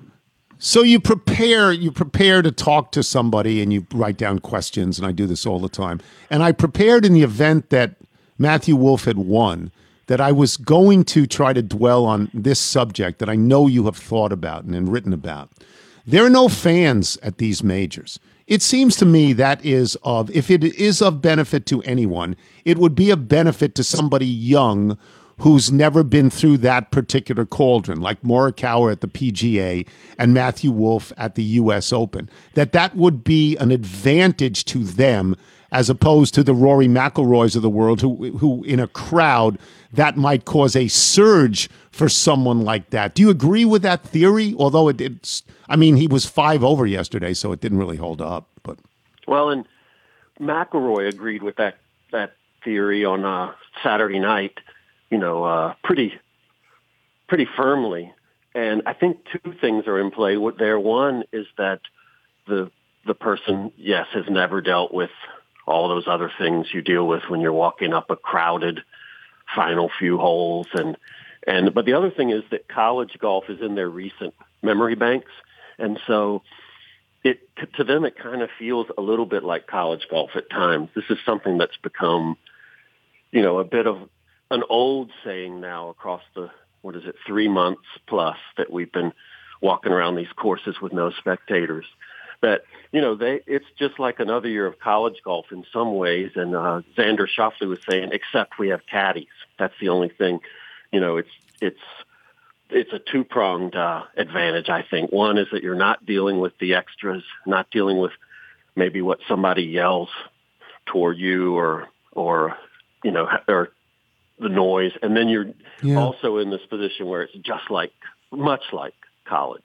So you prepare, you prepare to talk to somebody, and you write down questions, and I do this all the time. And I prepared in the event that Matthew Wolff had won, that I was going to try to dwell on this subject that I know you have thought about and, and written about. There are no fans at these majors. It seems to me that is of, if it is of benefit to anyone, it would be a benefit to somebody young who's never been through that particular cauldron, like Morikawa at the P G A and Matthew Wolff at the U S Open, that that would be an advantage to them as opposed to the Rory McIlroys of the world who, who in a crowd, that might cause a surge for someone like that. Do you agree with that theory? Although it, it's, I mean, he was five over yesterday, so it didn't really hold up. But Well, and McIlroy agreed with that that theory on uh, Saturday night, you know, uh, pretty pretty firmly. And I think two things are in play there. One is that the the person, yes, has never dealt with all those other things you deal with when you're walking up a crowded final few holes. And, and but the other thing is that college golf is in their recent memory banks. And so it to them, it kind of feels a little bit like college golf at times. This is something that's become, you know, a bit of an old saying now across the, what is it, three months plus that we've been walking around these courses with no spectators. That, you know, they it's just like another year of college golf in some ways. And uh, Xander Schauffele was saying, except we have caddies. That's the only thing. You know, it's it's it's a two-pronged uh, advantage, I think. One is that you're not dealing with the extras, not dealing with maybe what somebody yells toward you or, or you know, or the noise. And then you're Yeah. also in this position where it's just like, much like college.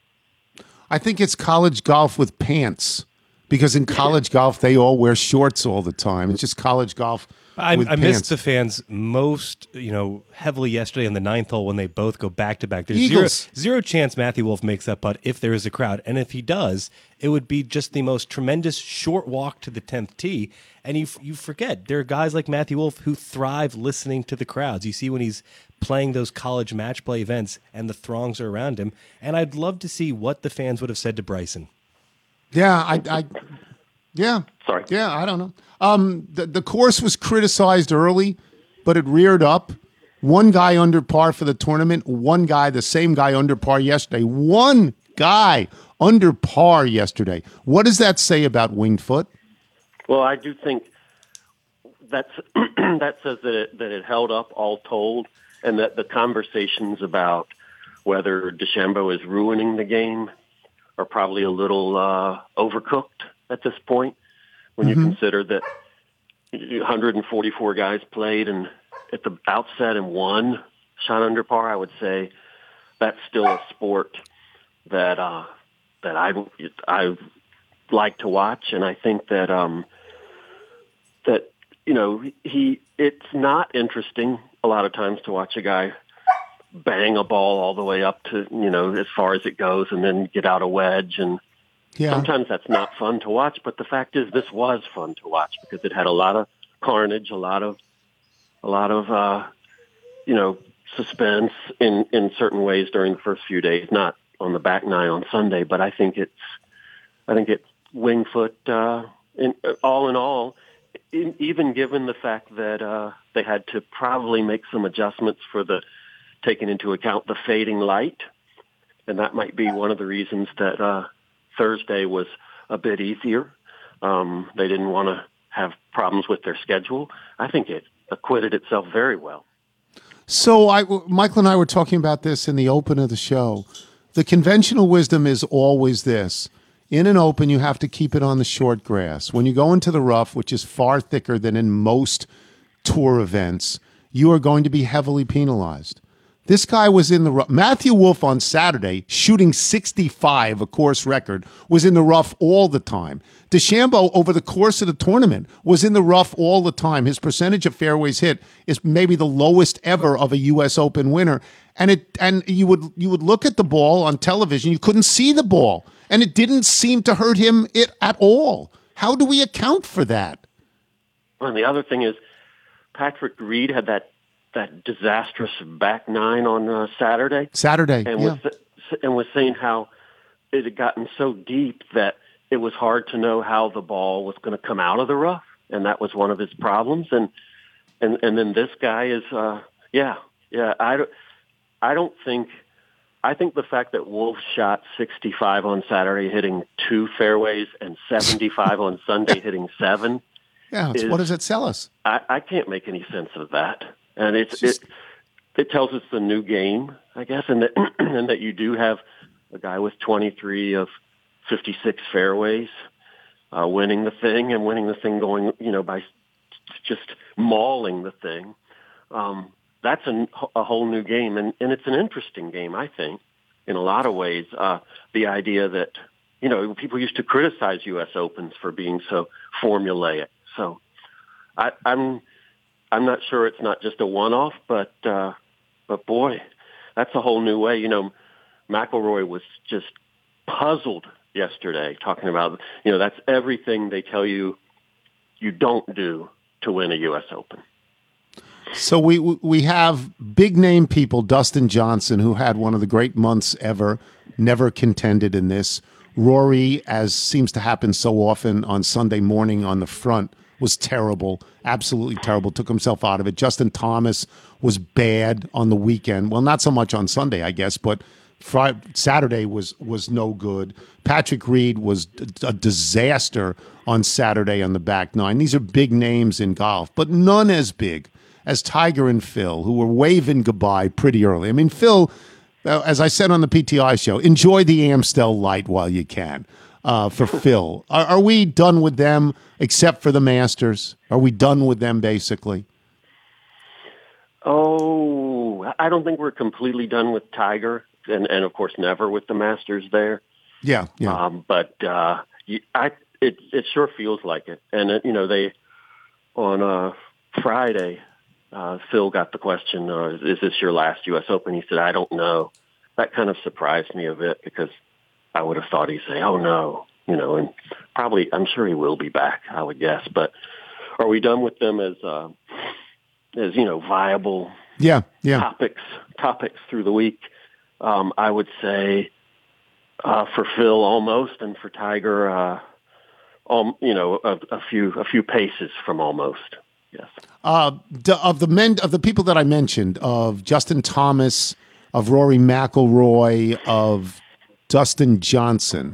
I think it's college golf with pants, because in college golf, they all wear shorts all the time. It's just college golf I, with I pants. missed the fans most, you know, heavily yesterday on the ninth hole when they both go back to back. There's zero, Eagles. zero chance Matthew Wolff makes that putt if there is a crowd, and if he does, it would be just the most tremendous short walk to the tenth tee. And you you forget there are guys like Matthew Wolff who thrive listening to the crowds. You see when he's playing those college match play events and the throngs are around him. And I'd love to see what the fans would have said to Bryson. Yeah, I, I yeah. Sorry. Yeah, I don't know. Um, the, the course was criticized early, but it reared up. One guy under par for the tournament, one guy, the same guy under par yesterday. One guy under par yesterday. What does that say about Winged Foot? Well, I do think that's that says that it, that it held up all told, and that the conversations about whether DeChambeau is ruining the game are probably a little uh, overcooked at this point. When you Mm-hmm. consider that one hundred forty-four guys played and at the outset and one shot under par, I would say that's still a sport that uh, that I I like to watch, and I think that um, that you know he it's not interesting a lot of times to watch a guy bang a ball all the way up to you know as far as it goes and then get out a wedge, and Yeah. sometimes that's not fun to watch. But the fact is, this was fun to watch because it had a lot of carnage, a lot of a lot of uh, you know suspense in in certain ways during the first few days. Not on the back nine on Sunday, but I think it's I think it's Winged Foot. Uh, in, all in all, in, even given the fact that uh, they had to probably make some adjustments for the taking into account the fading light, and that might be one of the reasons that uh, Thursday was a bit easier. Um, they didn't want to have problems with their schedule. I think it acquitted itself very well. So I, Michael and I were talking about this in the open of the show. The The conventional wisdom is always this. In an Open, you have to keep it on the short grass. When you go into the rough, which is far thicker than in most tour events, you are going to be heavily penalized. This guy was in the rough. Matthew Wolff on Saturday, shooting sixty-five, a course record, was in the rough all the time. DeChambeau, over the course of the tournament, was in the rough all the time. His percentage of fairways hit is maybe the lowest ever of a U S Open winner. And it and you would you would look at the ball on television, you couldn't see the ball, and it didn't seem to hurt him it at all. How do we account for that? Well, and the other thing is, Patrick Reed had that that disastrous back nine on uh, Saturday. Saturday, and yeah. was and was saying how it had gotten so deep that it was hard to know how the ball was going to come out of the rough, and that was one of his problems. And and and then this guy is, uh, yeah, yeah. I don't, I don't think. I think the fact that Wolff shot sixty-five on Saturday, hitting two fairways, and seventy-five on Sunday, hitting seven. Yeah, is, what does it sell us? I, I can't make any sense of that. And it's, it's just, it it tells us the new game, I guess, and that and that you do have a guy with twenty-three of fifty-six fairways uh, winning the thing and winning the thing going, you know, by just mauling the thing. Um, that's a, a whole new game, and, and it's an interesting game, I think, in a lot of ways. Uh, the idea that, you know, people used to criticize U S Opens for being so formulaic. So I, I'm I'm not sure it's not just a one-off, but uh, but boy, that's a whole new way. You know, McIlroy was just puzzled yesterday, talking about, you know, that's everything they tell you you don't do to win a U S Open. So we we have big name people, Dustin Johnson, who had one of the great months ever, never contended in this. Rory, as seems to happen so often on Sunday morning on the front, was terrible, absolutely terrible, took himself out of it. Justin Thomas was bad on the weekend. Well, not so much on Sunday, I guess, but Friday, Saturday was was no good. Patrick Reed was a disaster on Saturday on the back nine. These are big names in golf, but none as big as Tiger and Phil, who were waving goodbye pretty early. I mean, Phil, as I said on the P T I show, enjoy the Amstel Light while you can. Uh, for Phil, are, are we done with them except for the Masters? Are we done with them basically? Oh, I don't think we're completely done with Tiger, and, and of course never with the Masters there. Yeah, yeah. Um, but uh, you, I, it it sure feels like it. And it, you know, they on uh, Friday, uh, Phil got the question, uh, "Is this your last U S Open?" He said, "I don't know." That kind of surprised me a bit because I would have thought he'd say, "Oh no," you know, and probably I'm sure he will be back, I would guess. But are we done with them as uh, as you know viable yeah, yeah. topics topics through the week? Um, I would say uh, for Phil almost, and for Tiger, uh, um, you know, a, a few a few paces from almost. Yes. Uh, of the men of the people that I mentioned, of Justin Thomas, of Rory McIlroy, of Dustin Johnson,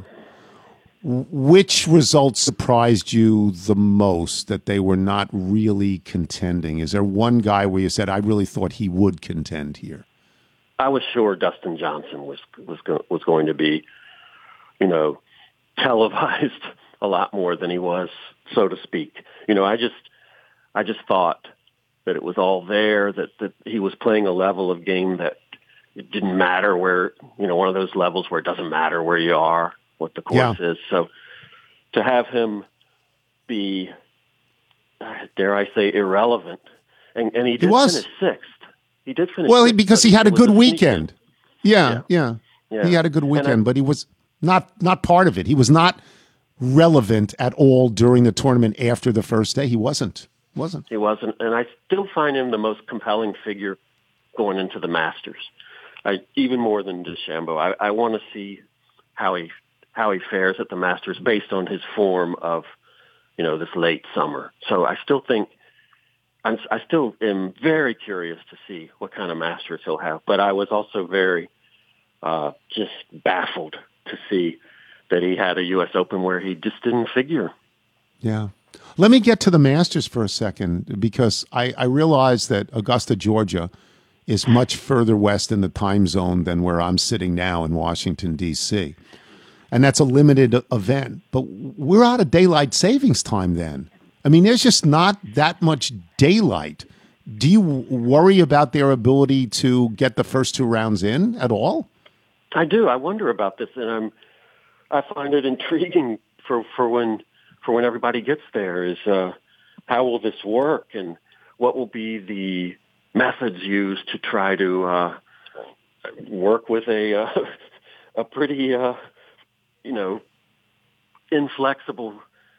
which results surprised you the most that they were not really contending? Is there one guy where you said, I really thought he would contend here? I was sure Dustin Johnson was was go, was going to be, you know, televised a lot more than he was, so to speak. You know, I just I just thought that it was all there, that, that he was playing a level of game that it didn't matter where, you know, one of those levels where it doesn't matter where you are, what the course yeah. is. So to have him be, dare I say, irrelevant, and, and he did he was. finish sixth. He did finish well, sixth. because he had a good a weekend. Yeah, yeah, yeah, He had a good weekend, I, but he was not not part of it. He was not relevant at all during the tournament after the first day. He wasn't. Wasn't. He wasn't. And I still find him the most compelling figure going into the Masters. I, even more than DeChambeau. I, I want to see how he how he fares at the Masters based on his form of, you know, this late summer. So I still think I'm, I still am very curious to see what kind of Masters he'll have. But I was also very uh, just baffled to see that he had a U S Open where he just didn't figure. Yeah. Let me get to the Masters for a second, because I, I realize that Augusta, Georgia is much further west in the time zone than where I'm sitting now in Washington, D C. And that's a limited event. But we're out of daylight savings time then. I mean, there's just not that much daylight. Do you worry about their ability to get the first two rounds in at all? I do. I wonder about this, and I'm. I find it intriguing for, for when for when everybody gets there. Is uh, how will this work, and what will be the methods used to try to uh, work with a uh, a pretty uh, you know inflexible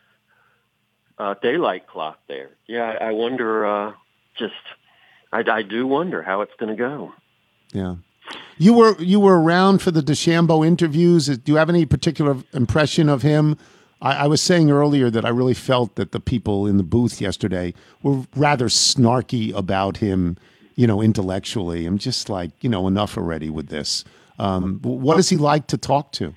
uh, daylight clock there? Yeah, I, I wonder. Uh, just, I, I do wonder how it's going to go. Yeah. You were you were around for the DeChambeau interviews. Do you have any particular impression of him? I, I was saying earlier that I really felt that the people in the booth yesterday were rather snarky about him, you know, intellectually. I'm just like, you know, enough already with this. Um, what does he like to talk to?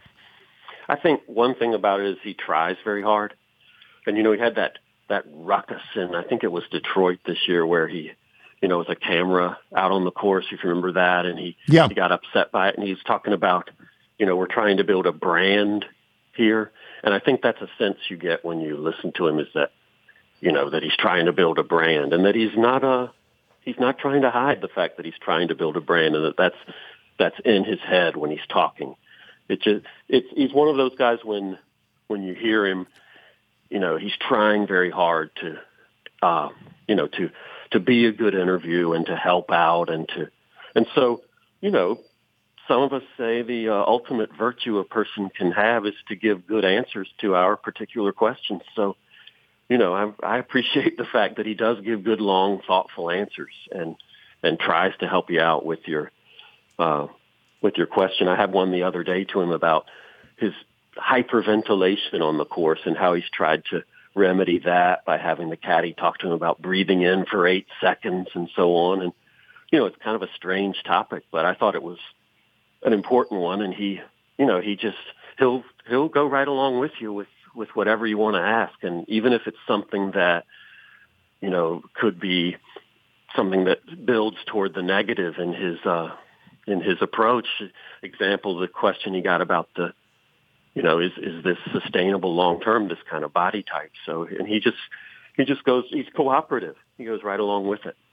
I think one thing about it is he tries very hard. And, you know, he had that, that ruckus in, I think it was Detroit this year, where he, you know, with a camera out on the course, if you remember that, and he, yeah. he got upset by it, and he's talking about, you know, we're trying to build a brand here. And I think that's a sense you get when you listen to him, is that, you know, that he's trying to build a brand, and that he's not a, he's not trying to hide the fact that he's trying to build a brand, and that that's, that's in his head when he's talking. It just, it's, he's one of those guys when, when you hear him, you know, he's trying very hard to, uh, you know, to, to be a good interview and to help out. And to, and so, you know, some of us say the uh, ultimate virtue a person can have is to give good answers to our particular questions. So, you know, I, I appreciate the fact that he does give good, long, thoughtful answers and, and tries to help you out with your, uh, with your question. I had one the other day to him about his hyperventilation on the course and how he's tried to remedy that by having the caddy talk to him about breathing in for eight seconds and so on. And, you know, it's kind of a strange topic, but I thought it was an important one. And he, you know, he just, he'll, he'll go right along with you with, with whatever you want to ask. And even if it's something that, you know, could be something that builds toward the negative in his, uh, in his approach. Example, the question he got about the, you know, is, is this sustainable long-term, this kind of body type? So, and he just, he just goes, he's cooperative. He goes right along with it.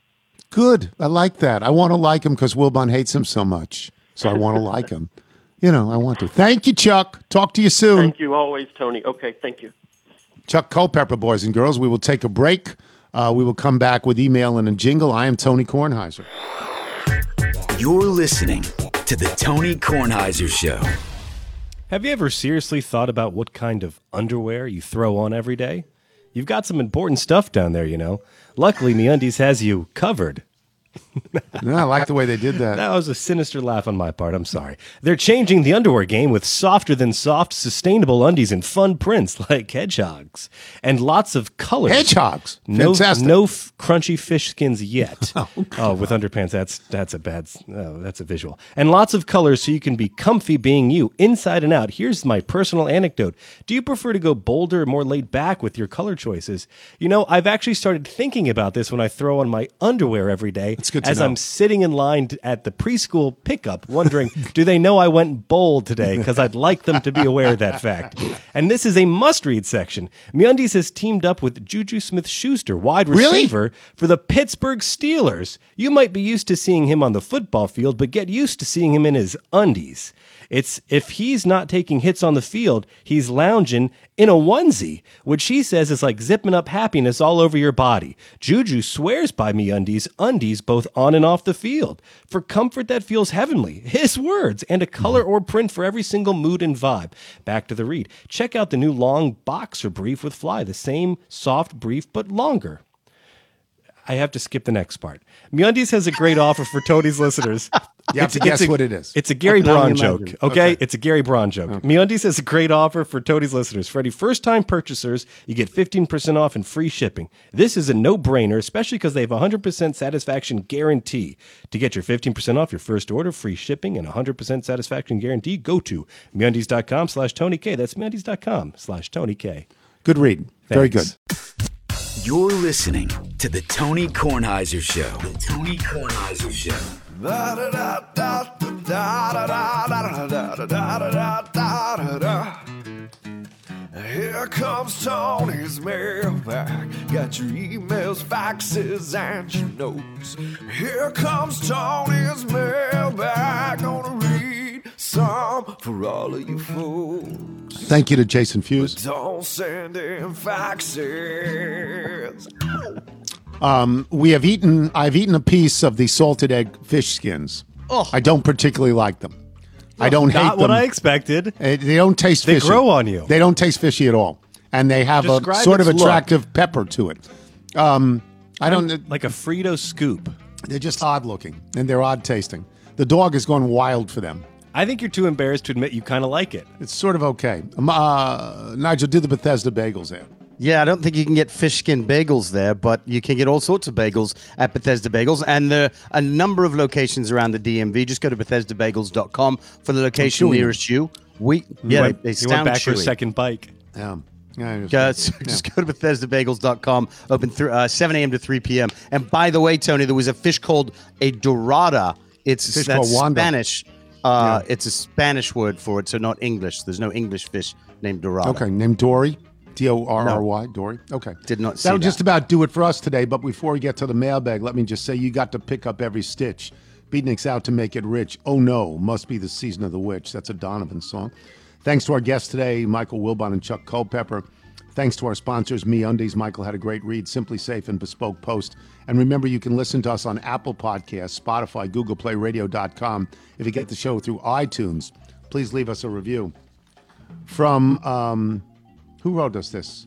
Good. I like that. I want to like him because Wilbon hates him so much. So I want to like him. You know, I want to. Thank you, Chuck. Talk to you soon. Thank you always, Tony. Okay, thank you. Chuck Culpepper, boys and girls. We will take a break. Uh, we will come back with email and a jingle. I am Tony Kornheiser. You're listening to the Tony Kornheiser Show. Have you ever seriously thought about what kind of underwear you throw on every day? You've got some important stuff down there, you know. Luckily, MeUndies has you covered. No, I like the way they did that. That was a sinister laugh on my part. I'm sorry. They're changing the underwear game with softer than soft, sustainable undies and fun prints like hedgehogs and lots of colors. Hedgehogs, no, fantastic. no f- crunchy fish skins yet. Oh, oh, with underpants, that's that's a bad. Oh, that's a visual. And lots of colors so you can be comfy being you, inside and out. Here's my personal anecdote. Do you prefer to go bolder, or more laid back with your color choices? You know, I've actually started thinking about this when I throw on my underwear every day. It's good to as know. I'm sitting in line at the preschool pickup, wondering, do they know I went bold today? Because I'd like them to be aware of that fact. And this is a must-read section. MeUndies has teamed up with Juju Smith-Schuster, wide receiver, Really? for the Pittsburgh Steelers. You might be used to seeing him on the football field, but get used to seeing him in his undies. It's if he's not taking hits on the field, he's lounging in a onesie, which he says is like zipping up happiness all over your body. Juju swears by MeUndies, undies both on and off the field, for comfort that feels heavenly. His words, and a color or print for every single mood and vibe. Back to the read. Check out the new long boxer brief with Fly, the same soft brief but longer. I have to skip the next part. MeUndies has a great offer for Tony's listeners. You have to guess a, what it is. It's a Gary I can Braun only joke, imagine. okay? Okay. It's a Gary Braun joke. Okay. MeUndies has a great offer for Tony's listeners. For any first-time purchasers, you get fifteen percent off and free shipping. This is a no-brainer, especially because they have a one hundred percent satisfaction guarantee. To get your fifteen percent off your first order, free shipping, and a one hundred percent satisfaction guarantee, go to MeUndies.com slash Tony K. That's MeUndies.com slash Tony K. Good read. Very good. Thanks. You're listening to The Tony Kornheiser Show. The Tony Kornheiser Show. Here comes Tony's mailbag. Got your emails, faxes, and your notes. Here comes Tony's mailbag. Gonna read some for all of you folks. Thank you to Jason Fuse. Don't send in faxes. Um, we have eaten. I've eaten a piece of the salted egg fish skins. Oh. I don't particularly like them. I don't hate Not them. what I expected. Uh, They don't taste They fishy. grow on you. They don't taste fishy at all, and they have a Describe sort of its look. attractive pepper to it. Um, I don't. Like a Frito scoop. They're just odd looking and they're odd tasting. The dog has gone wild for them. I think you're too embarrassed to admit you kind of like it. It's sort of okay. Um, uh, Nigel, do the Bethesda bagels there. Yeah, I don't think you can get fish skin bagels there, but you can get all sorts of bagels at Bethesda Bagels, and there are a number of locations around the D M V. Just go to Bethesda Bagels dot com for the location chewy. nearest you. We yeah, went, they, they you went sound back for a chewy. second bike. Yeah. Yeah, just, Uh, so just go to Bethesda Bagels dot com, open th- uh, seven a.m. to three p.m. And by the way, Tony, there was a fish called a dorada. It's Fish that's called Wanda. Spanish. Uh, Yeah. It's a Spanish word for it, so not English. There's no English fish named dorada. Okay, named Dory. D O R R Y, Dory. Okay. Did not see That'll that. just about do it for us today, but before we get to the mailbag, let me just say you got to pick up every stitch. Beatnik's out to make it rich. Oh no, must be the season of the witch. That's a Donovan song. Thanks to our guests today, Michael Wilbon and Chuck Culpepper. Thanks to our sponsors, MeUndies. Michael had a great read, Simply Safe, and Bespoke Post. And remember, you can listen to us on Apple Podcasts, Spotify, Google Play Radio dot com. If you get the show through iTunes, please leave us a review. From, um, who wrote us this?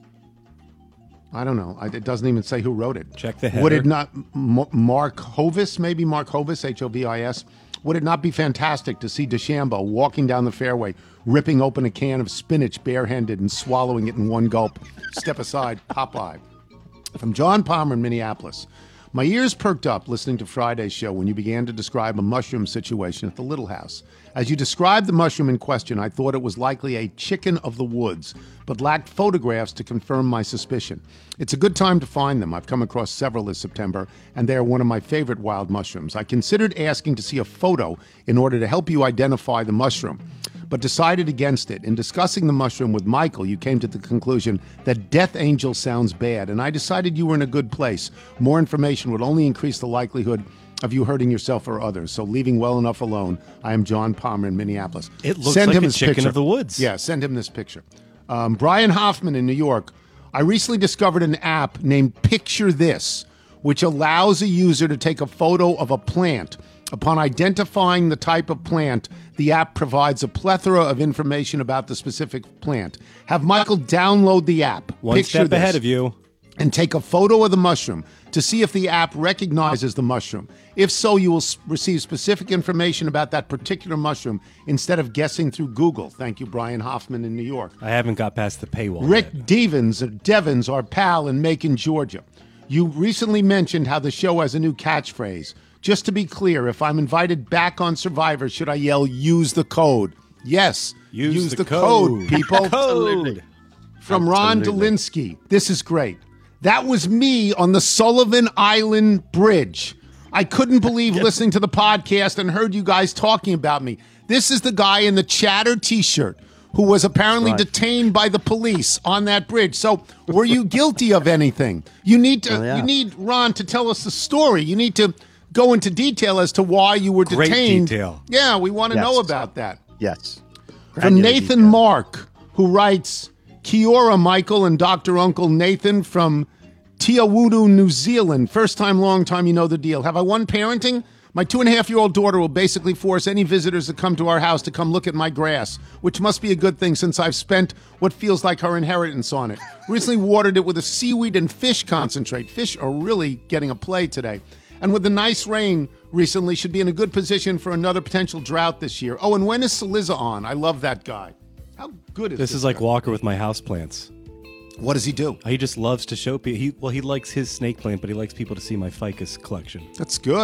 I don't know. I, it doesn't even say who wrote it. Check the Would header. it not, M- Mark Hovis, maybe Mark Hovis, H O V I S, would it not be fantastic to see DeChambeau walking down the fairway, ripping open a can of spinach barehanded and swallowing it in one gulp? Step aside, Popeye. From John Palmer in Minneapolis. My ears perked up listening to Friday's show when you began to describe a mushroom situation at the Little House. As you described the mushroom in question, I thought it was likely a chicken of the woods, but lacked photographs to confirm my suspicion. It's a good time to find them. I've come across several this September, and they are one of my favorite wild mushrooms. I considered asking to see a photo in order to help you identify the mushroom, but decided against it. In discussing the mushroom with Michael, you came to the conclusion that Death Angel sounds bad, and I decided you were in a good place. More information would only increase the likelihood of you hurting yourself or others, so leaving well enough alone. I am John Palmer in Minneapolis. It looks Send like him a this chicken picture. of the woods. Yeah, send him this picture. Um, Brian Hoffman in New York. I recently discovered an app named Picture This, which allows a user to take a photo of a plant. Upon identifying the type of plant, the app provides a plethora of information about the specific plant. Have Michael download the app. One Picture step This, ahead of you. and take a photo of the mushroom to see if the app recognizes the mushroom. If so, you will s- receive specific information about that particular mushroom instead of guessing through Google. Thank you, Brian Hoffman in New York. I haven't got past the paywall Rick yet. Devens, Devens, our pal in Macon, Georgia. You recently mentioned how the show has a new catchphrase. Just to be clear, if I'm invited back on Survivor, should I yell, use the code? Yes, Use the the, code. code, people. Code. From Ron Dolinsky. This is great. That was me on the Sullivan Island Bridge. I couldn't believe listening to the podcast and heard you guys talking about me. This is the guy in the Chatter t-shirt who was apparently Right. detained by the police on that bridge. So, were you guilty of anything? You need to Oh, yeah. you need Ron to tell us the story. You need to go into detail as to why you were Great detained. detail. Yeah, we want to Yes. know about that. Yes. From Granular Nathan detail. Mark, who writes, Kiora Michael and Doctor Uncle Nathan from Tiawudu, New Zealand. First time, long time, you know the deal. Have I won parenting? My two and a half year old daughter will basically force any visitors that come to our house to come look at my grass, which must be a good thing since I've spent what feels like her inheritance on it. Recently watered it with a seaweed and fish concentrate. Fish are really getting a play today. And with the nice rain recently, should be in a good position for another potential drought this year. Oh, and when is Saliza on? I love that guy. How good is this? This is like guy? Walker with my houseplants. What does he do? He just loves to show people. He, well, he likes his snake plant, but he likes people to see my ficus collection. That's good.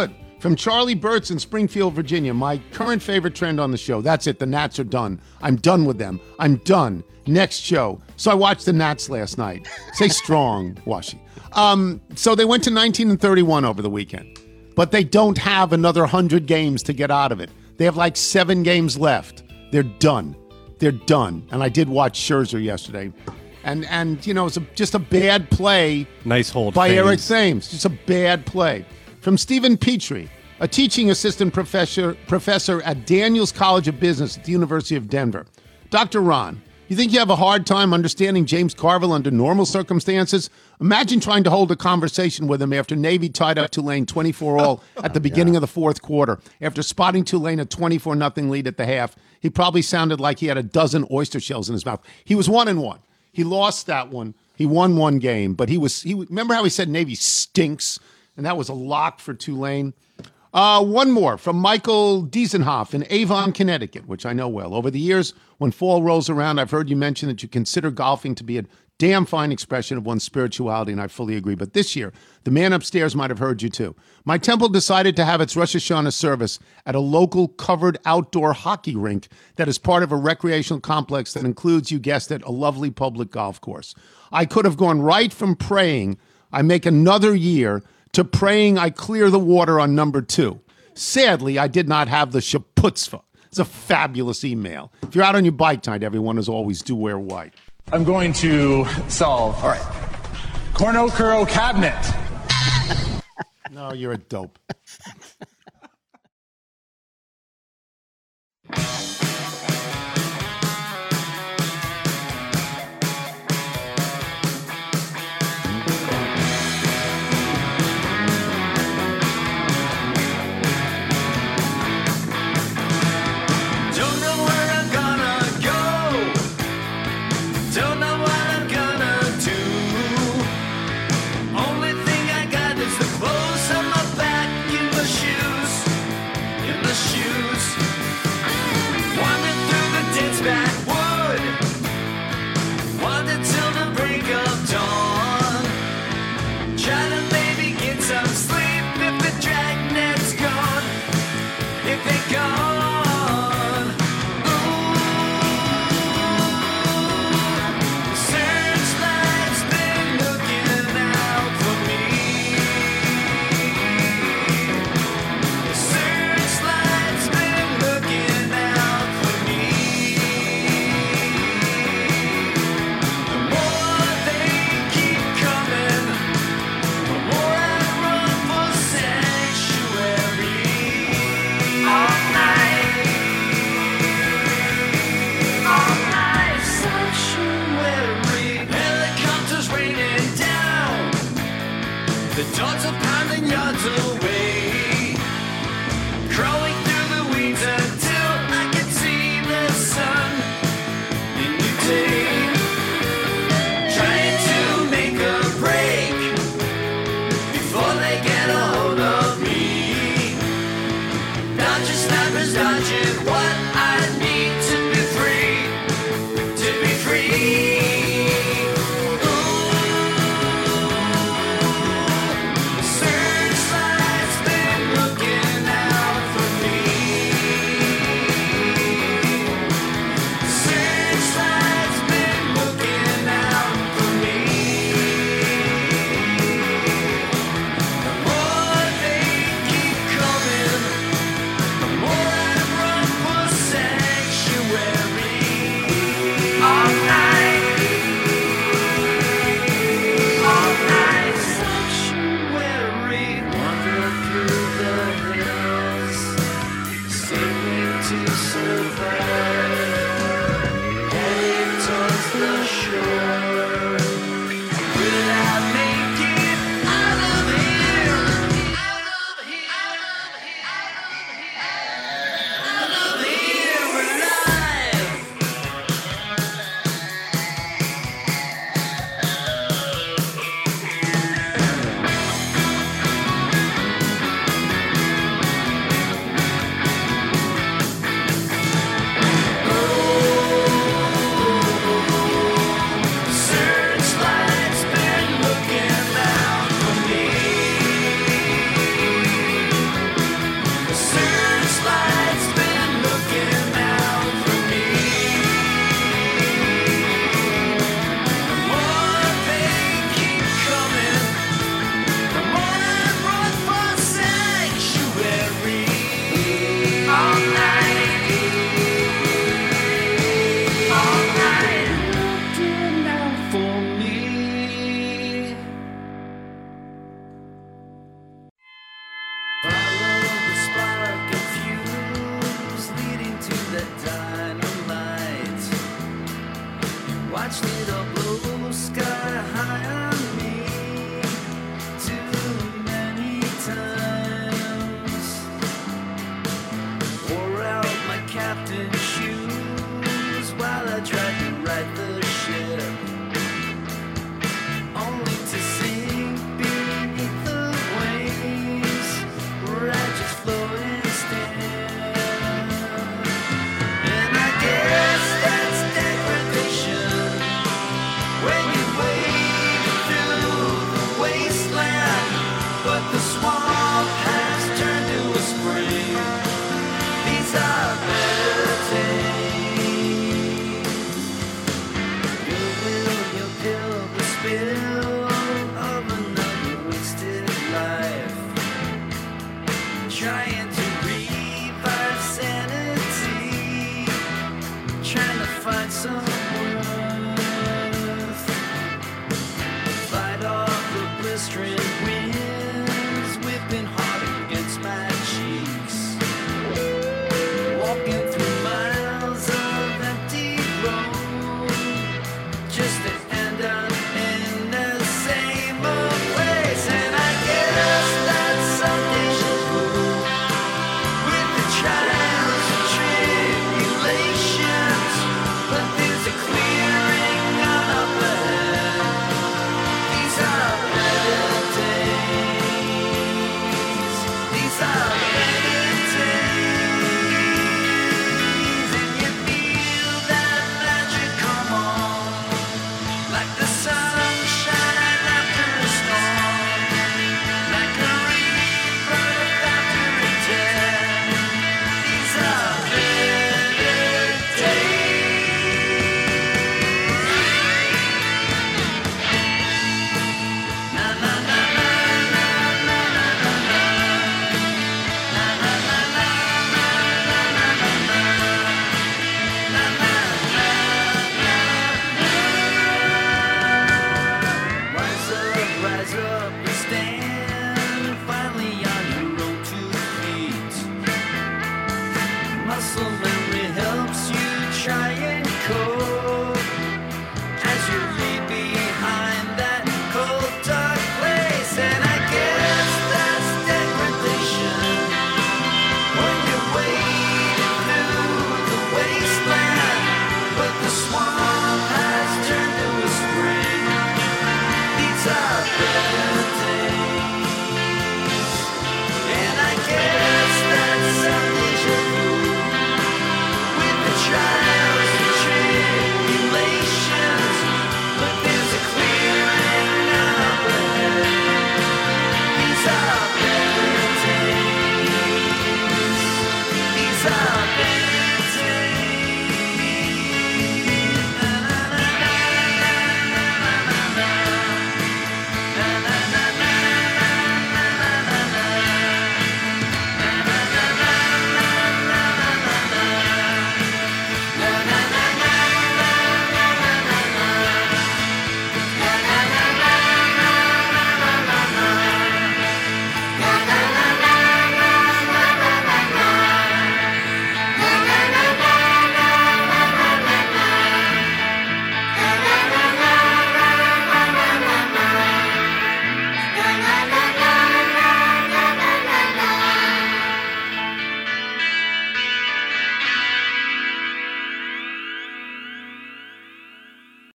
From Charlie Burtz in Springfield, Virginia, my current favorite trend on the show. That's it. The Nats are done. I'm done with them. I'm done. Next show. So I watched the Nats last night. Say strong, Washi. Um, so they went to nineteen and thirty-one over the weekend, but they don't have another one hundred games to get out of it. They have like seven games left. They're done. They're done. And I did watch Scherzer yesterday. And, and you know, it's a, just a bad play. Nice hold. By Thames. Eric Thames. Just a bad play. From Stephen Petrie, a teaching assistant professor, professor at Daniels College of Business at the University of Denver. Doctor Ron, you think you have a hard time understanding James Carville under normal circumstances? Imagine trying to hold a conversation with him after Navy tied up Tulane twenty-four all at the beginning yeah. of the fourth quarter. After spotting Tulane a twenty-four nothing lead at the half, he probably sounded like he had a dozen oyster shells in his mouth. He was one and one. He lost that one. He won one game, but he was. He remember how he said Navy stinks, and that was a lock for Tulane. Uh, one more from Michael Diesenhoff in Avon, Connecticut, which I know well. Over the years, when fall rolls around, I've heard you mention that you consider golfing to be a damn fine expression of one's spirituality, and I fully agree. But this year, the man upstairs might have heard you too. My temple decided to have its Rosh Hashanah service at a local covered outdoor hockey rink that is part of a recreational complex that includes, you guessed it, a lovely public golf course. I could have gone right from praying I make another year to praying I clear the water on number two. Sadly, I did not have the shaputzpah. It's a fabulous email. If you're out on your bike tonight, everyone, as always, do wear white. I'm going to solve. All right. Cornucoro cabinet. No, you're a dope. To survive, heading towards the